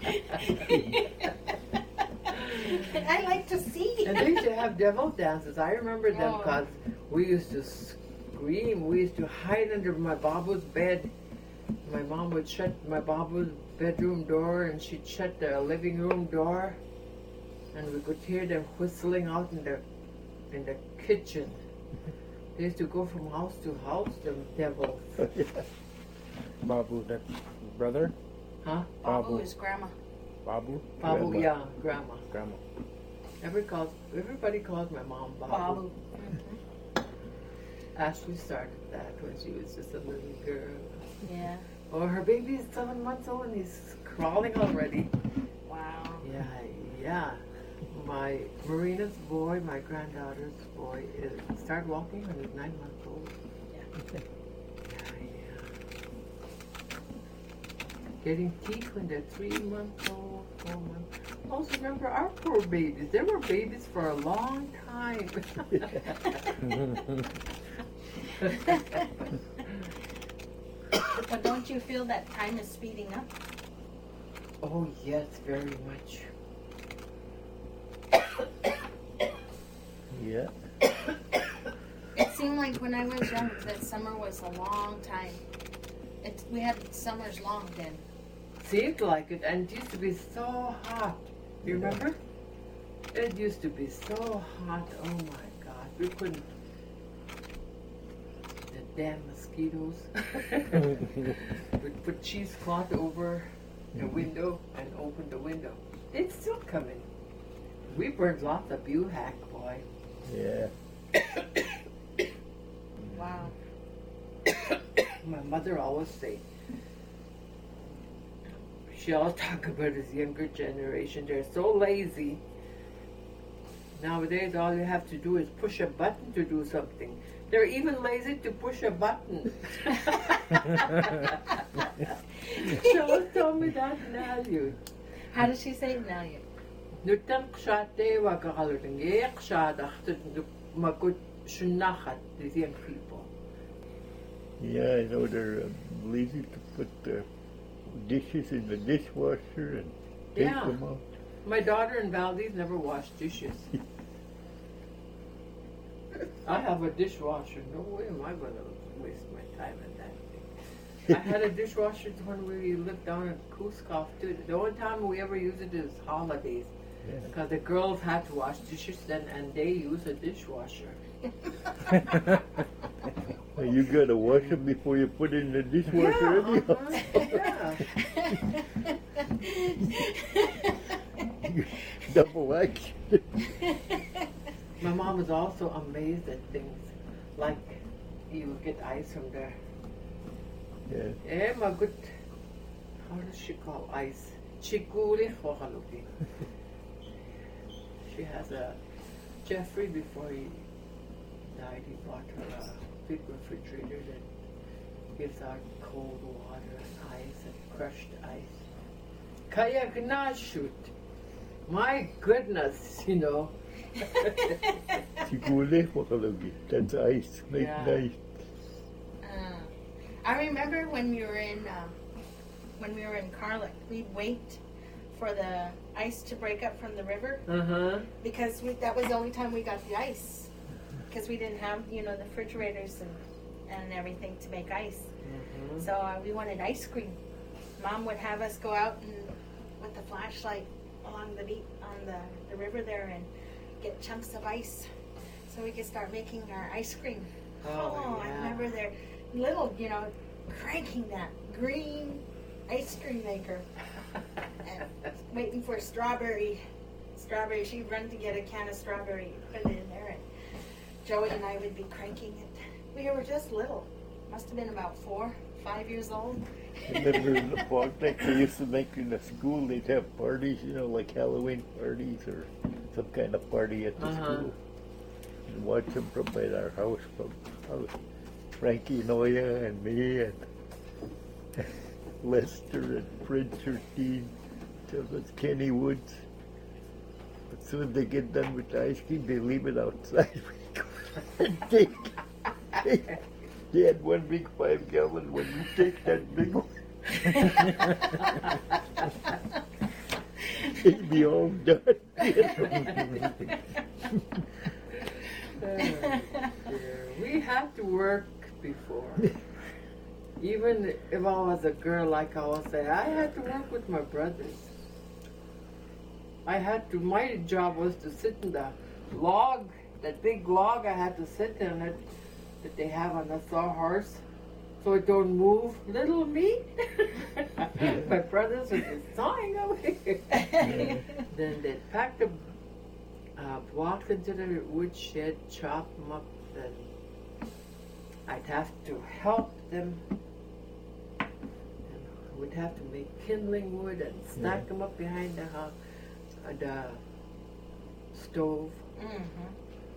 I like to see. And they used to have devil dances. I remember them Oh. because we used to scream. We used to hide under my babu's bed. My mom would shut my babu's bedroom door and she'd shut the living room door. And we could hear them whistling out in the in the kitchen. They used to go from house to house, them devils. Babu, that brother? Huh? Babu Babu. is grandma. Babu? Babu, Grandma. yeah, grandma. Grandma. Every calls, everybody calls my mom Babu. Babu. Ashley started that when she was just a little girl. Yeah. Oh, her baby is seven months old and he's crawling already. Wow. Yeah, yeah. My Marina's boy, my granddaughter's boy, is started walking when he's nine months old. Yeah. Yeah, yeah. Getting teeth when they're three months old, four months. Also remember our poor babies. They were babies for a long time. But don't you feel that time is speeding up? Oh yes, very much. Yeah. It seemed like when I was young that summer was a long time. It, we had summers long then. Seemed like it, and it used to be so hot. You remember? It used to be so hot. Oh my God, we couldn't. The damn mosquitoes. We'd put cheesecloth over the window and open the window. They'd still come in. We burned lots of buhack, boy. Yeah. Wow. My mother always say. She always talk about this younger generation. They're so lazy. Nowadays, all you have to do is push a button to do something. They're even lazy to push a button. She always told me that now you. How does she say it now? You. Nutam kshate wakakalutenge kshada makut shunachat, these young people. Yeah, I know they're um, lazy to put the dishes in the dishwasher and take Yeah. them out. My daughter and Valdez never wash dishes. I have a dishwasher. No way am I going to waste my time in that thing. I had a dishwasher when we lived down in Kuskoff too. The only time we ever use it is holidays. Yeah. Because the girls had to wash dishes then and they use a dishwasher. Well, you gotta wash them before you put it in the dishwasher Yeah, anyhow. uh-huh. Yeah. double action. My mom was also amazed at things like you would get ice from there. Yeah. Eh, my good. How does she call ice? Chikuri hohaluki. She has a Jeffrey before he died. He bought her a big refrigerator that gives out cold water and ice and crushed ice. Kaya shoot. My goodness, you know. Sigule Wakalogi. That's ice. Make Yeah. nice. Uh, I remember when we were in um, when we were in Carlick, we'd wait for the ice to break up from the river Uh huh. because we, that was the only time we got the ice because we didn't have you know the refrigerators and and everything to make ice. Mm-hmm. So uh, we wanted ice cream. Mom would have us go out and with the flashlight along the beach on the, the river there and get chunks of ice so we could start making our ice cream. Oh, I yeah. remember they're little, you know, cranking that green ice cream maker and waiting for strawberry. Strawberry. She'd run to get a can of strawberry, put it in there, and Joey and I would be cranking it. We were just little. Must have been about four, five years old. Remember in the fog night they used to make in the school, they'd have parties, you know, like Halloween parties or some kind of party at the Uh-huh. school. And watch them from by our house, from house. Frankie Noya and me and Lester and Fred thirteen. There was Kenny Woods. As soon as they get done with the ice cream, they leave it outside. And take, take, they had one big five gallon when you take that big one. It'd be all done. We had to work before. Even if I was a girl, like I was saying, I had to work with my brothers. I had to, my job was to sit in the log, that big log I had to sit in it, that they have on the sawhorse, so it don't move. Little me. My brothers were just sawing away. Then they'd pack the uh, blocks into the woodshed, chop them up, then I'd have to help them. And we'd have to make kindling wood and stack them up behind the house, uh, the stove. Mm-hmm.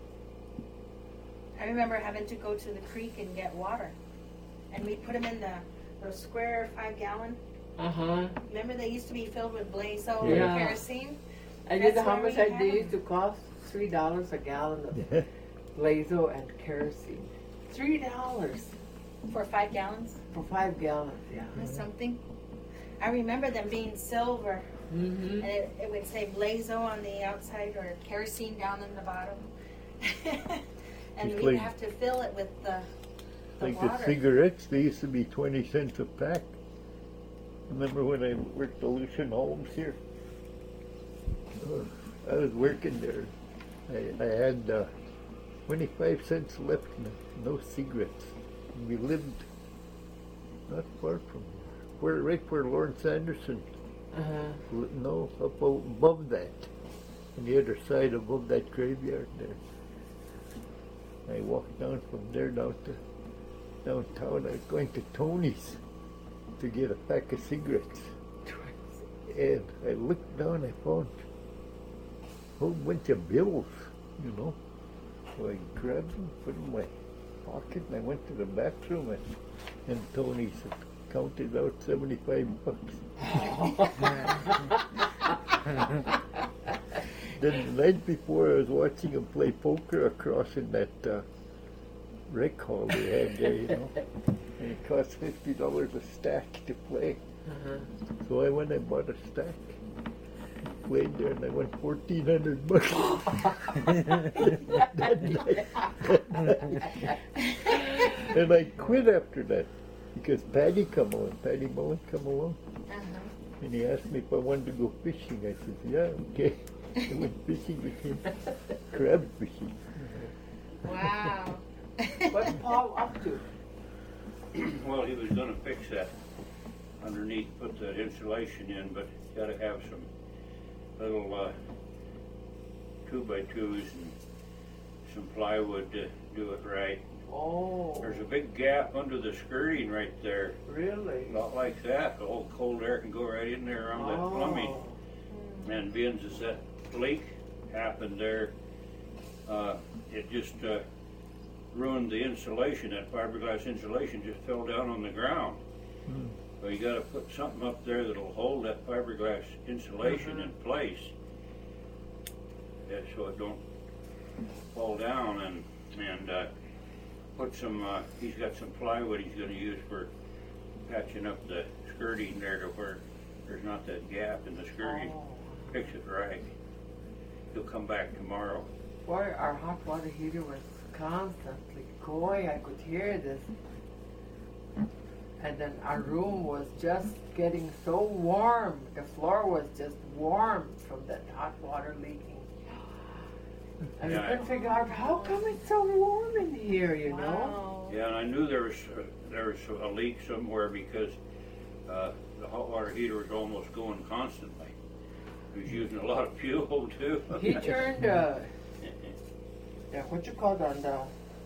I remember having to go to the creek and get water, and we'd put them in the those square five gallon. Uh huh. Remember they used to be filled with blazo Yeah. and kerosene. And you know That's how where much we I had they them. used to cost? Three dollars a gallon of blazo and kerosene. Three dollars For five gallons. for five gallons. Yeah. Or something. I remember them being silver, Mm-hmm. and it, it would say blazo on the outside or kerosene down in the bottom. And It's we'd like- have to fill it with the, the Like water. the cigarettes, they used to be twenty cents a pack. Remember when I worked at Lucian Homes here? Uh, I was working there. I, I had uh, twenty-five cents left, no, no cigarettes. And we lived not far from where, right where Lawrence Anderson. Uh-huh. li- No, up o- above that, on the other side above that graveyard there. I walked down from there down to downtown. I was going to Tony's to get a pack of cigarettes. And I looked down, I found a whole bunch of bills, you know. So I grabbed them, put them in my pocket, and I went to the bathroom and, and Tony's counted out seventy-five bucks. Then the night before, I was watching him play poker across in that uh, rec hall they had there, you know. And it cost fifty dollars a stack to play. Uh-huh. So I went and bought a stack. Played there and I won fourteen hundred bucks. That night. And I quit after that because Paddy come along, Paddy Mullen come along. Uh-huh. And he asked me if I wanted to go fishing. I said, yeah, okay. I went fishing with him, crab fishing. Wow. What's Paul up to? Well, he was gonna fix that underneath, put the insulation in, but gotta have some little uh, two by twos and some plywood to do it right. Oh, There's a big gap under the skirting right there. really? Not like that. The old cold air can go right in there around that plumbing. Oh. And being as that leak happened there, uh, it just uh, ruined the insulation. That fiberglass insulation just fell down on the ground. Hmm. So you got to put something up there that'll hold that fiberglass insulation in place, uh, so it don't fall down. And and uh, put some. Uh, he's got some plywood he's going to use for patching up the skirting there to where there's not that gap in the skirting. Oh. Fix it right. He'll come back tomorrow. Boy, our hot water heater was constantly going. I could hear this. And then our room was just getting so warm. The floor was just warm from that hot water leaking. And Yeah. I couldn't figure out how come it's so warm in here, you know? Wow. Yeah, and I knew there was uh, there was a leak somewhere because uh, the hot water heater was almost going constantly. He was using a lot of fuel too. He turned, uh, yeah, what you call that, the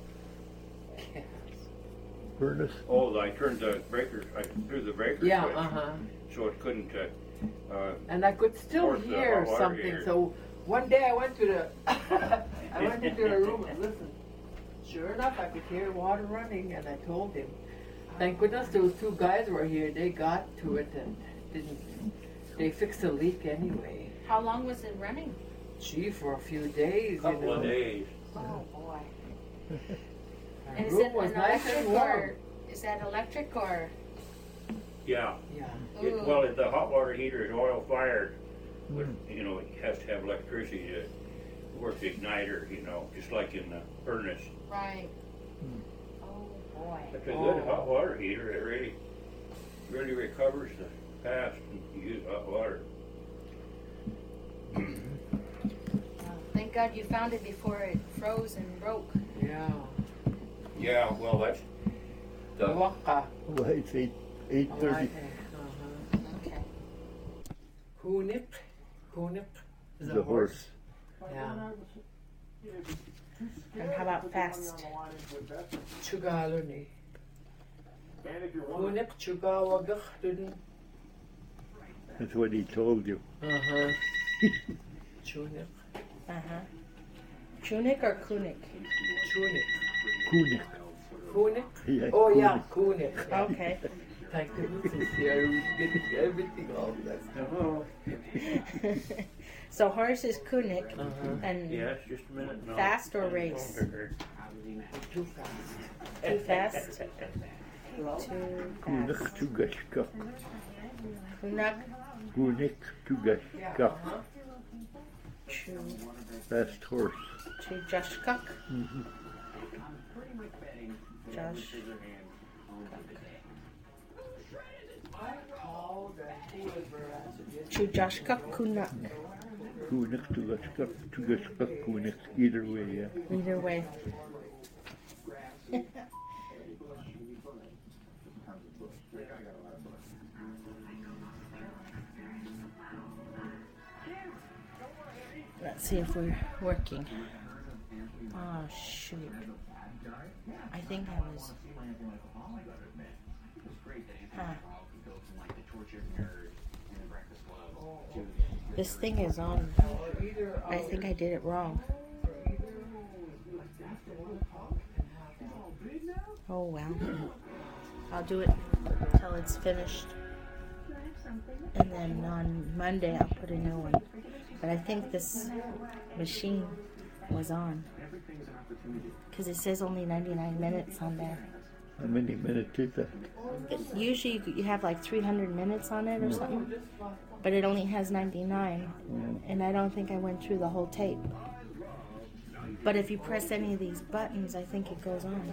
Furnace. Oh, I turned the breaker, I threw the breaker yeah, switch, uh-huh. so it couldn't. Uh, uh, And I could still Force the hear hot water something. heater. So one day I went to the, I went into the room and listened. Sure enough, I could hear water running, and I told him. Thank goodness those two guys were here. They got to it and didn't. They fixed the leak anyway. How long was it running? Gee, for a few days, couple you know. of days. Oh boy. Our And is room it was an nice and electric warm. or is that electric or? Yeah. Yeah. It, Ooh. well, the hot water heater is oil fired. But, you know, it has to have electricity to work the igniter. You know, just like in the furnace. Right. Oh boy. It's a good Oh. hot water heater. It really, really recovers the past and you use hot water. Well, thank God you found it before it froze and broke. Yeah. Yeah, well, that's the Waka. Well, it's eight eight thirty. Uh-huh. Okay. Hunik. Hunik is a The horse. horse. Yeah. And how about fast? Chugaluni. Hunik chugawagach didn't. That's what he told you. Uh-huh. Chunik. Uh-huh. Chunik or Kunik? Chunik. Kunik. Kunik? Yeah, Oh yeah, Kunik. Kunik. Okay. Thank goodness it's here. I was getting everything all that stuff. So horse is Kunik Uh-huh. and yes, just a minute. No. fast or race? Too fast. Too fast? Too Kunik fast. Tugashka. Kunak. Kunik Tugashka. Chu. Fast horse. Chu Joshkuk. Mhm. Josh. I called and whoever answered it. Chu Joshkuk Kunak. Kunik Tugashka. Tugashka Kunik. Either way, yeah. Either way. Let's see if we're working. Oh shoot. I think I was. Huh. This thing is on. I think I did it wrong. Oh well. I'll do it till it's finished. And then on Monday I'll put a new one. But I think this machine was on. Because it says only ninety-nine minutes on there. How many minutes is that? It, usually you, you have like three hundred minutes on it or something. But it only has ninety-nine. And I don't think I went through the whole tape. But if you press any of these buttons, I think it goes on.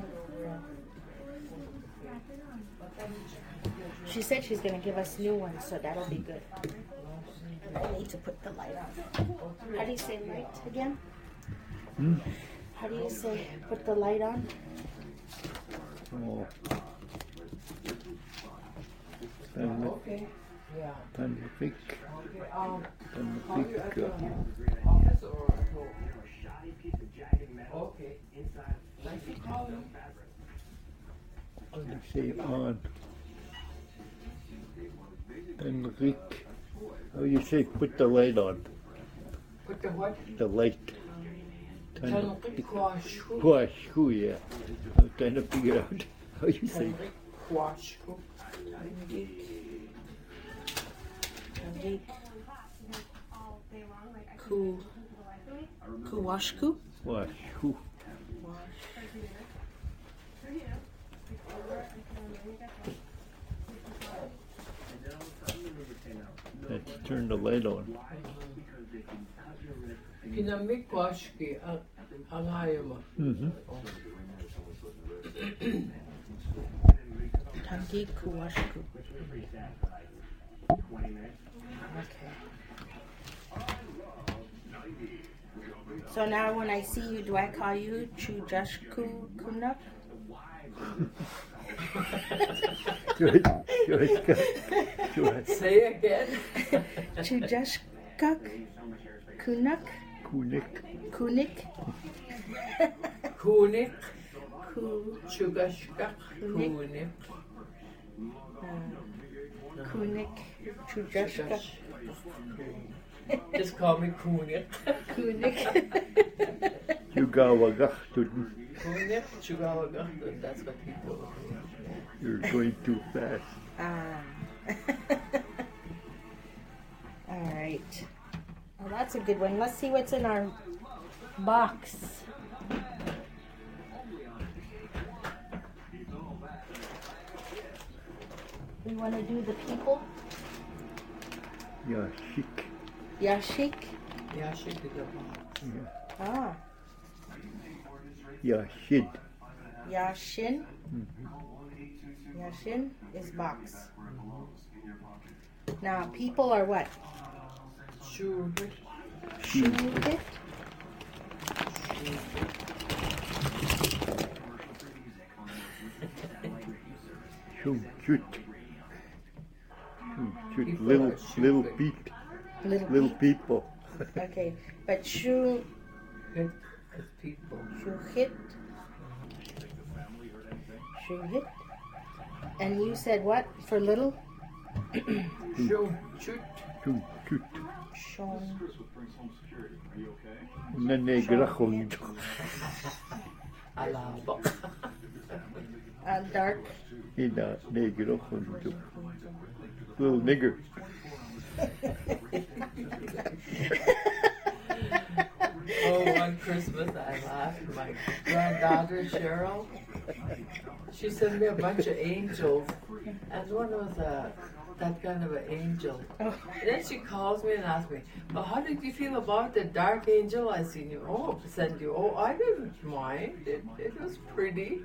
She said she's going to give us new ones, so that'll be good. I need to put the light on. How do you say light again? Hmm? How do you say put the light on? Oh. Pan, Okay. Yeah. Panfik. Okay. Um, Panfik. God. Office or at home? Okay. Thank you, Colin. Say on. And Rick, how you say put the light on? Put the what? The light. Trying to, Tanrik Kwashu. Kwashu, yeah. I'm trying to figure out how you say it. Tanrik Kwashu. Tanrik. Ku. Kuwashku? Kwashu. Let's turn the light on. Pinamikwashki ang ang ayaw mo. Mm-hmm. Tanrik Kuwashku. Okay. So now when I see you, do I call you Chujashku Kunak? Good. Good. Good. Say again. Chujashkuk Kunak? Kunik. Kunik? Kunik. Ku, Chugashkak. Kunik. Kunik. Chujashkuk Just call me Kunik. Kunik. Yugawagach tudun. Kunik. Chugawagak. That's what people. You're going too fast. Ah. All right. Well, that's a good one. Let's see what's in our box. We want to do the people. Yashik. Yashik. Yeah, she did the box. Yeah. Ah. Yashid. Yashin. Yashin is box. Now, people are what? Shugit. Shugit. Shum chut. Shum chut. People Little, are shooting. little peep. Little, Little people. people. Okay, but shu Hit is people. shuhit. Shuhit. And you said what for little? Shum chut. Shum chut. Shon. Nanegrachon. Alabak. Uh, dark. Ina negrachon. Little nigger. Oh, one Christmas I laughed. My granddaughter Cheryl, she sent me a bunch of angels, and one was a that kind of an angel. Oh. And then she calls me and asks me, "Well, how did you feel about the dark angel I seen you? Oh, sent you? Oh, I didn't mind. It it was pretty."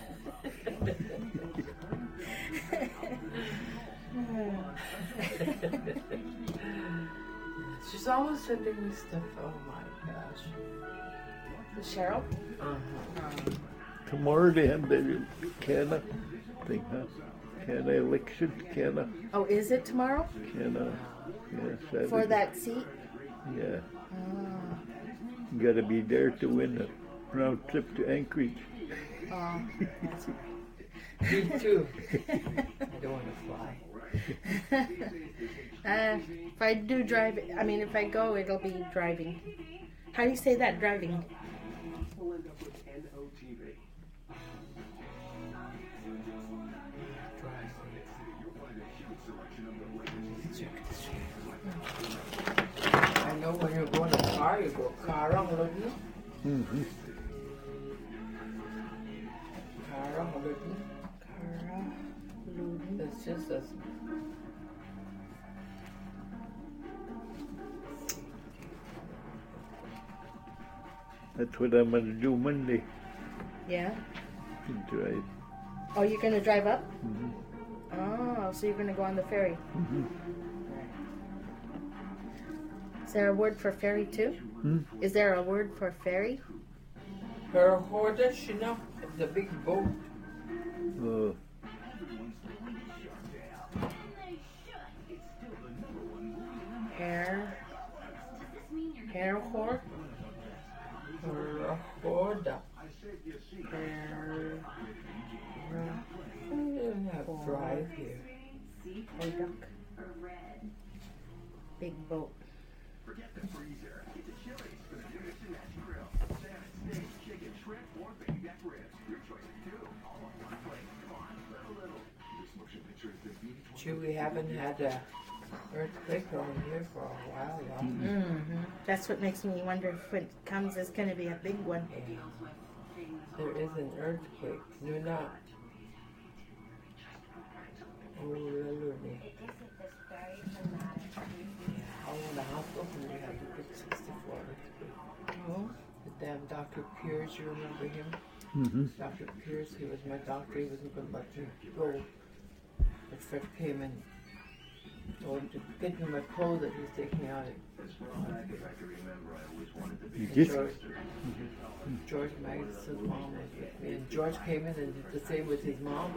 She's always sending me stuff. Oh my gosh. Cheryl. Uh-huh. Tomorrow they have the Canada thing, huh? Canada election, Canada, Oh, is it tomorrow Canada. Yeah, Saturday. for that seat? Yeah, Oh. you gotta be there to win a round trip to Anchorage. Oh. Me too. I don't want to fly. uh, if I do drive, I mean, if I go, it'll be driving. How do you say that, driving? I know when you're going to car, you go Karang Ludin. Mm-hmm. Karang Ludin. It's just a. That's what I'm gonna do Monday. Yeah. Drive. Oh, you're gonna drive up? Mhm. Oh, so you're gonna go on the ferry. Mhm. Is there a word for ferry too? Hmm? Is there a word for ferry? Her horse, you know, the big boat. Uh, Hair. Airport. Roda. We don't have drive here. Odak. Big boat. Gee, we haven't had a earthquake around here for a while now. Mm-hmm. That's what makes me wonder if it comes, it's going to be a big one. There is an earthquake. No, not. Oh, literally. I was in the hospital when we had the big sixty-four earthquake. Oh. The damn Doctor Pierce, you remember him? Mm-hmm. Doctor Pierce, he was my doctor. He wasn't going to let me go. But Fred came and told him to get me my clothes that he was taking out. You And just George, George Magnus's mom was with me. And George came in and did the same with his mom.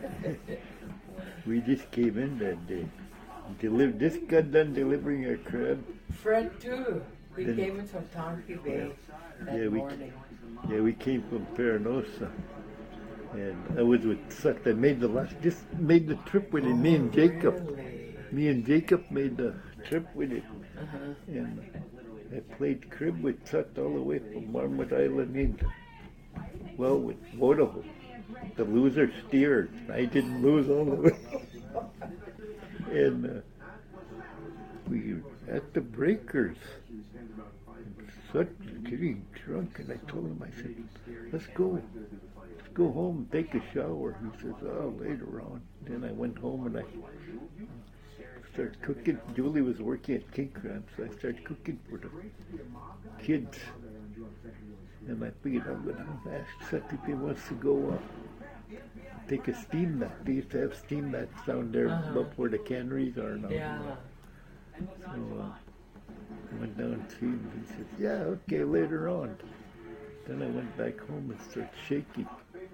we just came in that day. Deli- just got done delivering our crab. Fred too. We Then- came in from Tonky Bay that Yeah, we- morning. Yeah, we came from Perenosa. And I was with Sut. I made the last, just made the trip with him, me and Jacob. Really? Me and Jacob made the trip with it. Uh-huh. And I played crib with Sut all the way from Marmot Island in. Well, with both of them. The loser steered. I didn't lose all the way. and uh, we were at the breakers. Sut was getting drunk, and I told him, I said, let's go. Let's go home and take a shower. He says, oh, later on. Then I went home and I started cooking. Julie was working at King Crab, so I started cooking for the kids. And I figured I'm going to ask Seth if he wants to go uh, take a steam bath. They used to have steam baths down there Uh-huh. up where the canneries are now. Yeah. So uh, I went down and see him. He says, yeah, okay, later on. Then I went back home and started shaking.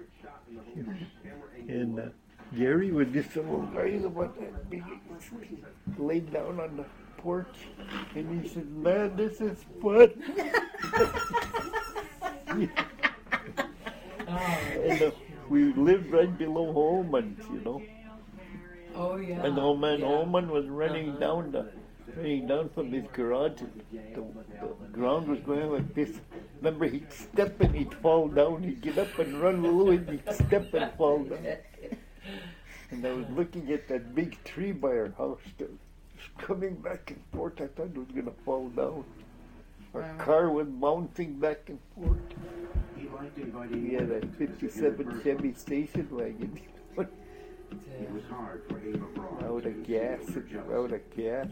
And uh, Gary was just a little guy about that big, laid down on the porch, and he said, man, this is fun. and uh, we lived right below Holman, you know. Oh, yeah. And old man yeah. Holman was running Uh-huh. down the, running down from his garage. The, the ground was going like this. Remember, he'd step and he'd fall down. He'd get up and run low, and he'd step and fall down. And I was looking at that big tree by our house that was coming back and forth. I thought it was going to fall down. Our Wow. car was bouncing back and forth. We had a fifty-seven Chevy station wagon. Out of gas, out of gas.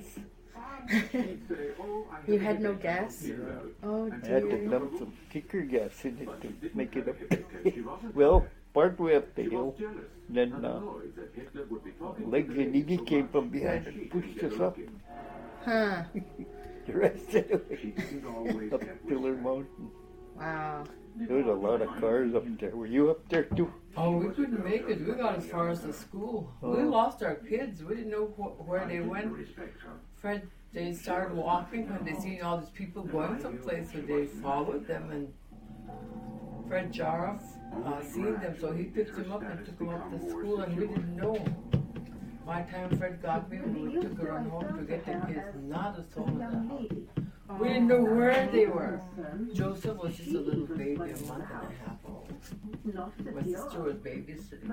You had no gas? Oh, I had to dear. dump some kicker gas in it to make it up. Well, partway up the hill, then uh, Legs and Iggy came from behind and pushed us up. Huh. The rest of the way up Pillar Mountain. Wow. There was a lot of cars up there. Were you up there too? Oh, we couldn't make it. We got as far as the school. We Oh. lost our kids. We didn't know wh- where they went. Fred, they started walking when they seen all these people going someplace, so they followed them. And Fred Jaroff uh, seen them, so he picked them up and took them up to school, and we didn't know. By the time Fred got me, we took her on home to get the kids. Not a soul in the house. We didn't know where they were. Joseph was just a little baby, a month and a half old. My sister was babysitting.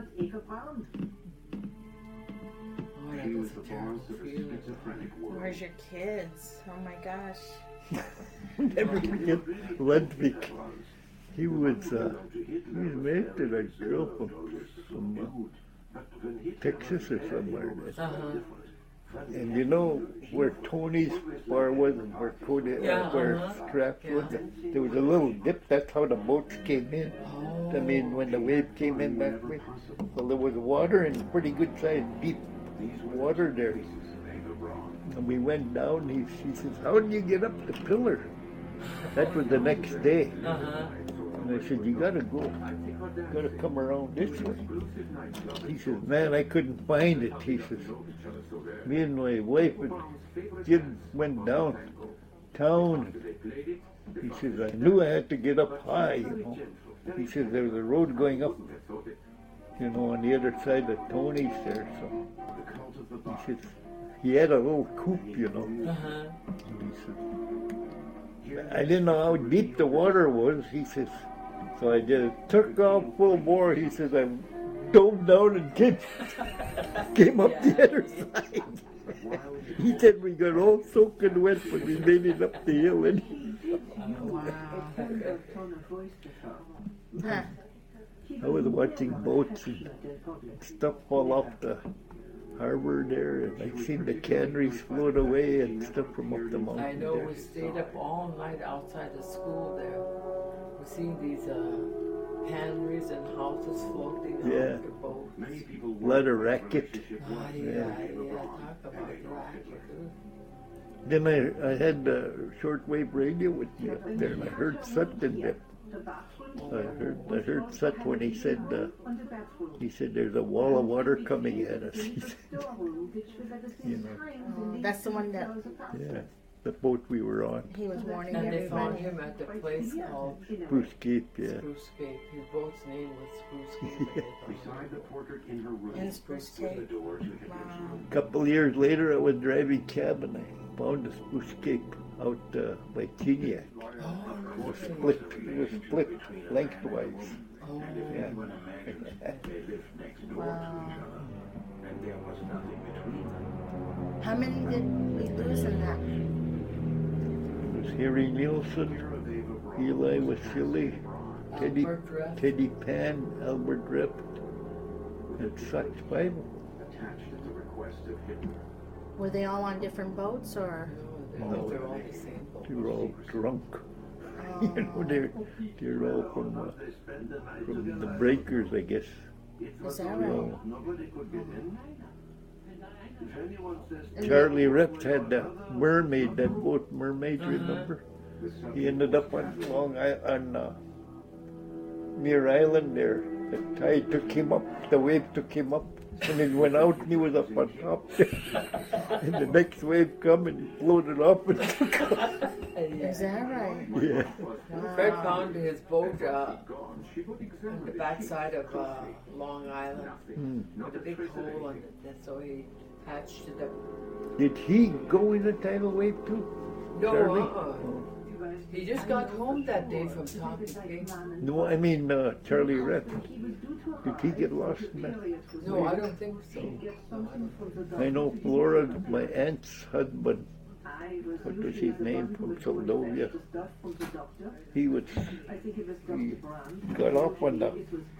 Oh, that was a terrible feeling. Where's your kids? Oh my gosh. Never forget Ludwig. He was, uh, he was married to that girl from, from uh, Texas or somewhere. Uh-huh. And you know where Tony's bar was and where Cody, Yeah, uh, where uh-huh. Scraps Yeah. was? There was a little dip. That's how the boats came in. Oh. I mean, when the wave came in that way. Well, there was water and pretty good sized deep water there. And we went down. He, she says, how do you get up the pillar? That was the next day. Uh-huh. And I said, you gotta go. You gotta come around this way. He says, man, I couldn't find it. He says, me and my wife and kid went down. town. He says, I knew I had to get up high, you know. He says, there was a road going up, you know, on the other side of Tony's there. So he says, he had a little coop, you know. Uh-huh. And he says, I didn't know how deep the water was, he says. So I just took off full bore. He says, I dove down and came, came up the other side. He said we got all soaking wet, but we made it up the hill. And Huh. I was watching boats and stuff fall off the harbor there, and I seen the canneries float away and stuff from up the mountain. I know there. we stayed up all night outside the school there. We seen these uh, canneries and houses floating Yeah. off the boat. A lot of racket. Ah, yeah, yeah, talk about racket. Then I, I had the shortwave radio with me up there, and I heard something that I heard I heard Sut when he said uh, he said there's a wall of water coming at us. He said, you know, Oh, that's the one that yeah, the boat we were on, he was warning And they found everybody. him at the place called Spruce Cape. Yeah, Spruce Cape. His boat's name was Spruce Cape. Beside the portrait in her room, In Spruce was the Cape. door to his Wow. a couple years later, I was driving cab and I found the Spruce Cape out uh, by Chiniac. It was split. It was split lengthwise. Oh, Yeah. Wow. and there was nothing between. How many did we lose in that? It was Harry Nielsen, Eli Wasili, Teddy, Albert Reft. Teddy Pan, Albert Rep, and Sutch Bible. Attached at the request of Hitler. Were they all on different boats or? no, they're, they're all the same boat. They were all drunk. Oh. You know, they're, they're all from, uh, from the breakers, I guess. Is that You right? know, Nobody could get in. If anyone says Charlie Reps had the mermaid, that boat mermaid, Uh-huh. remember? He ended up on Long I on uh, Muir Island there. The tide took him up, the wave took him up, and he went out and he was up on top there. And the next wave come and he floated up and took off. Is that right? Yeah. Fred Wow. found his boat uh, on the backside of uh, Long Island Hmm. with a big hole in it. And so he patched it up. Did he go in a tidal wave too? No, Charlie? uh-uh. He just got home that day from Talking Cape. No, I mean uh, Charlie Reps. Did he get lost in that? No, I don't think so. I know Flora, my aunt's husband, what was his name, from Soldovia. He was, he got off on the,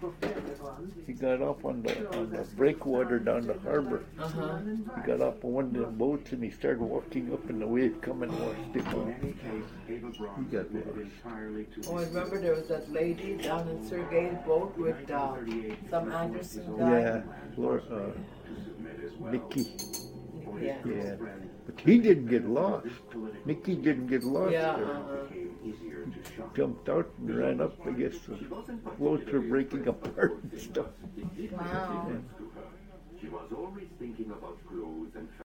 he got off on the, on the breakwater down the harbor. Uh-huh. He got off on one of the boats and he started walking up and the wave coming and washed him out. He got lost. Oh, I remember there was that lady down in Sergei's boat with uh, some Anderson guy. Yeah, Flora, uh, Nicky. Yeah. Yeah, but he didn't get lost. Nicky didn't get lost Yeah, there. uh-huh. Jumped out and ran up, I guess. The floats were breaking apart and stuff. Wow. She was always thinking about clothes and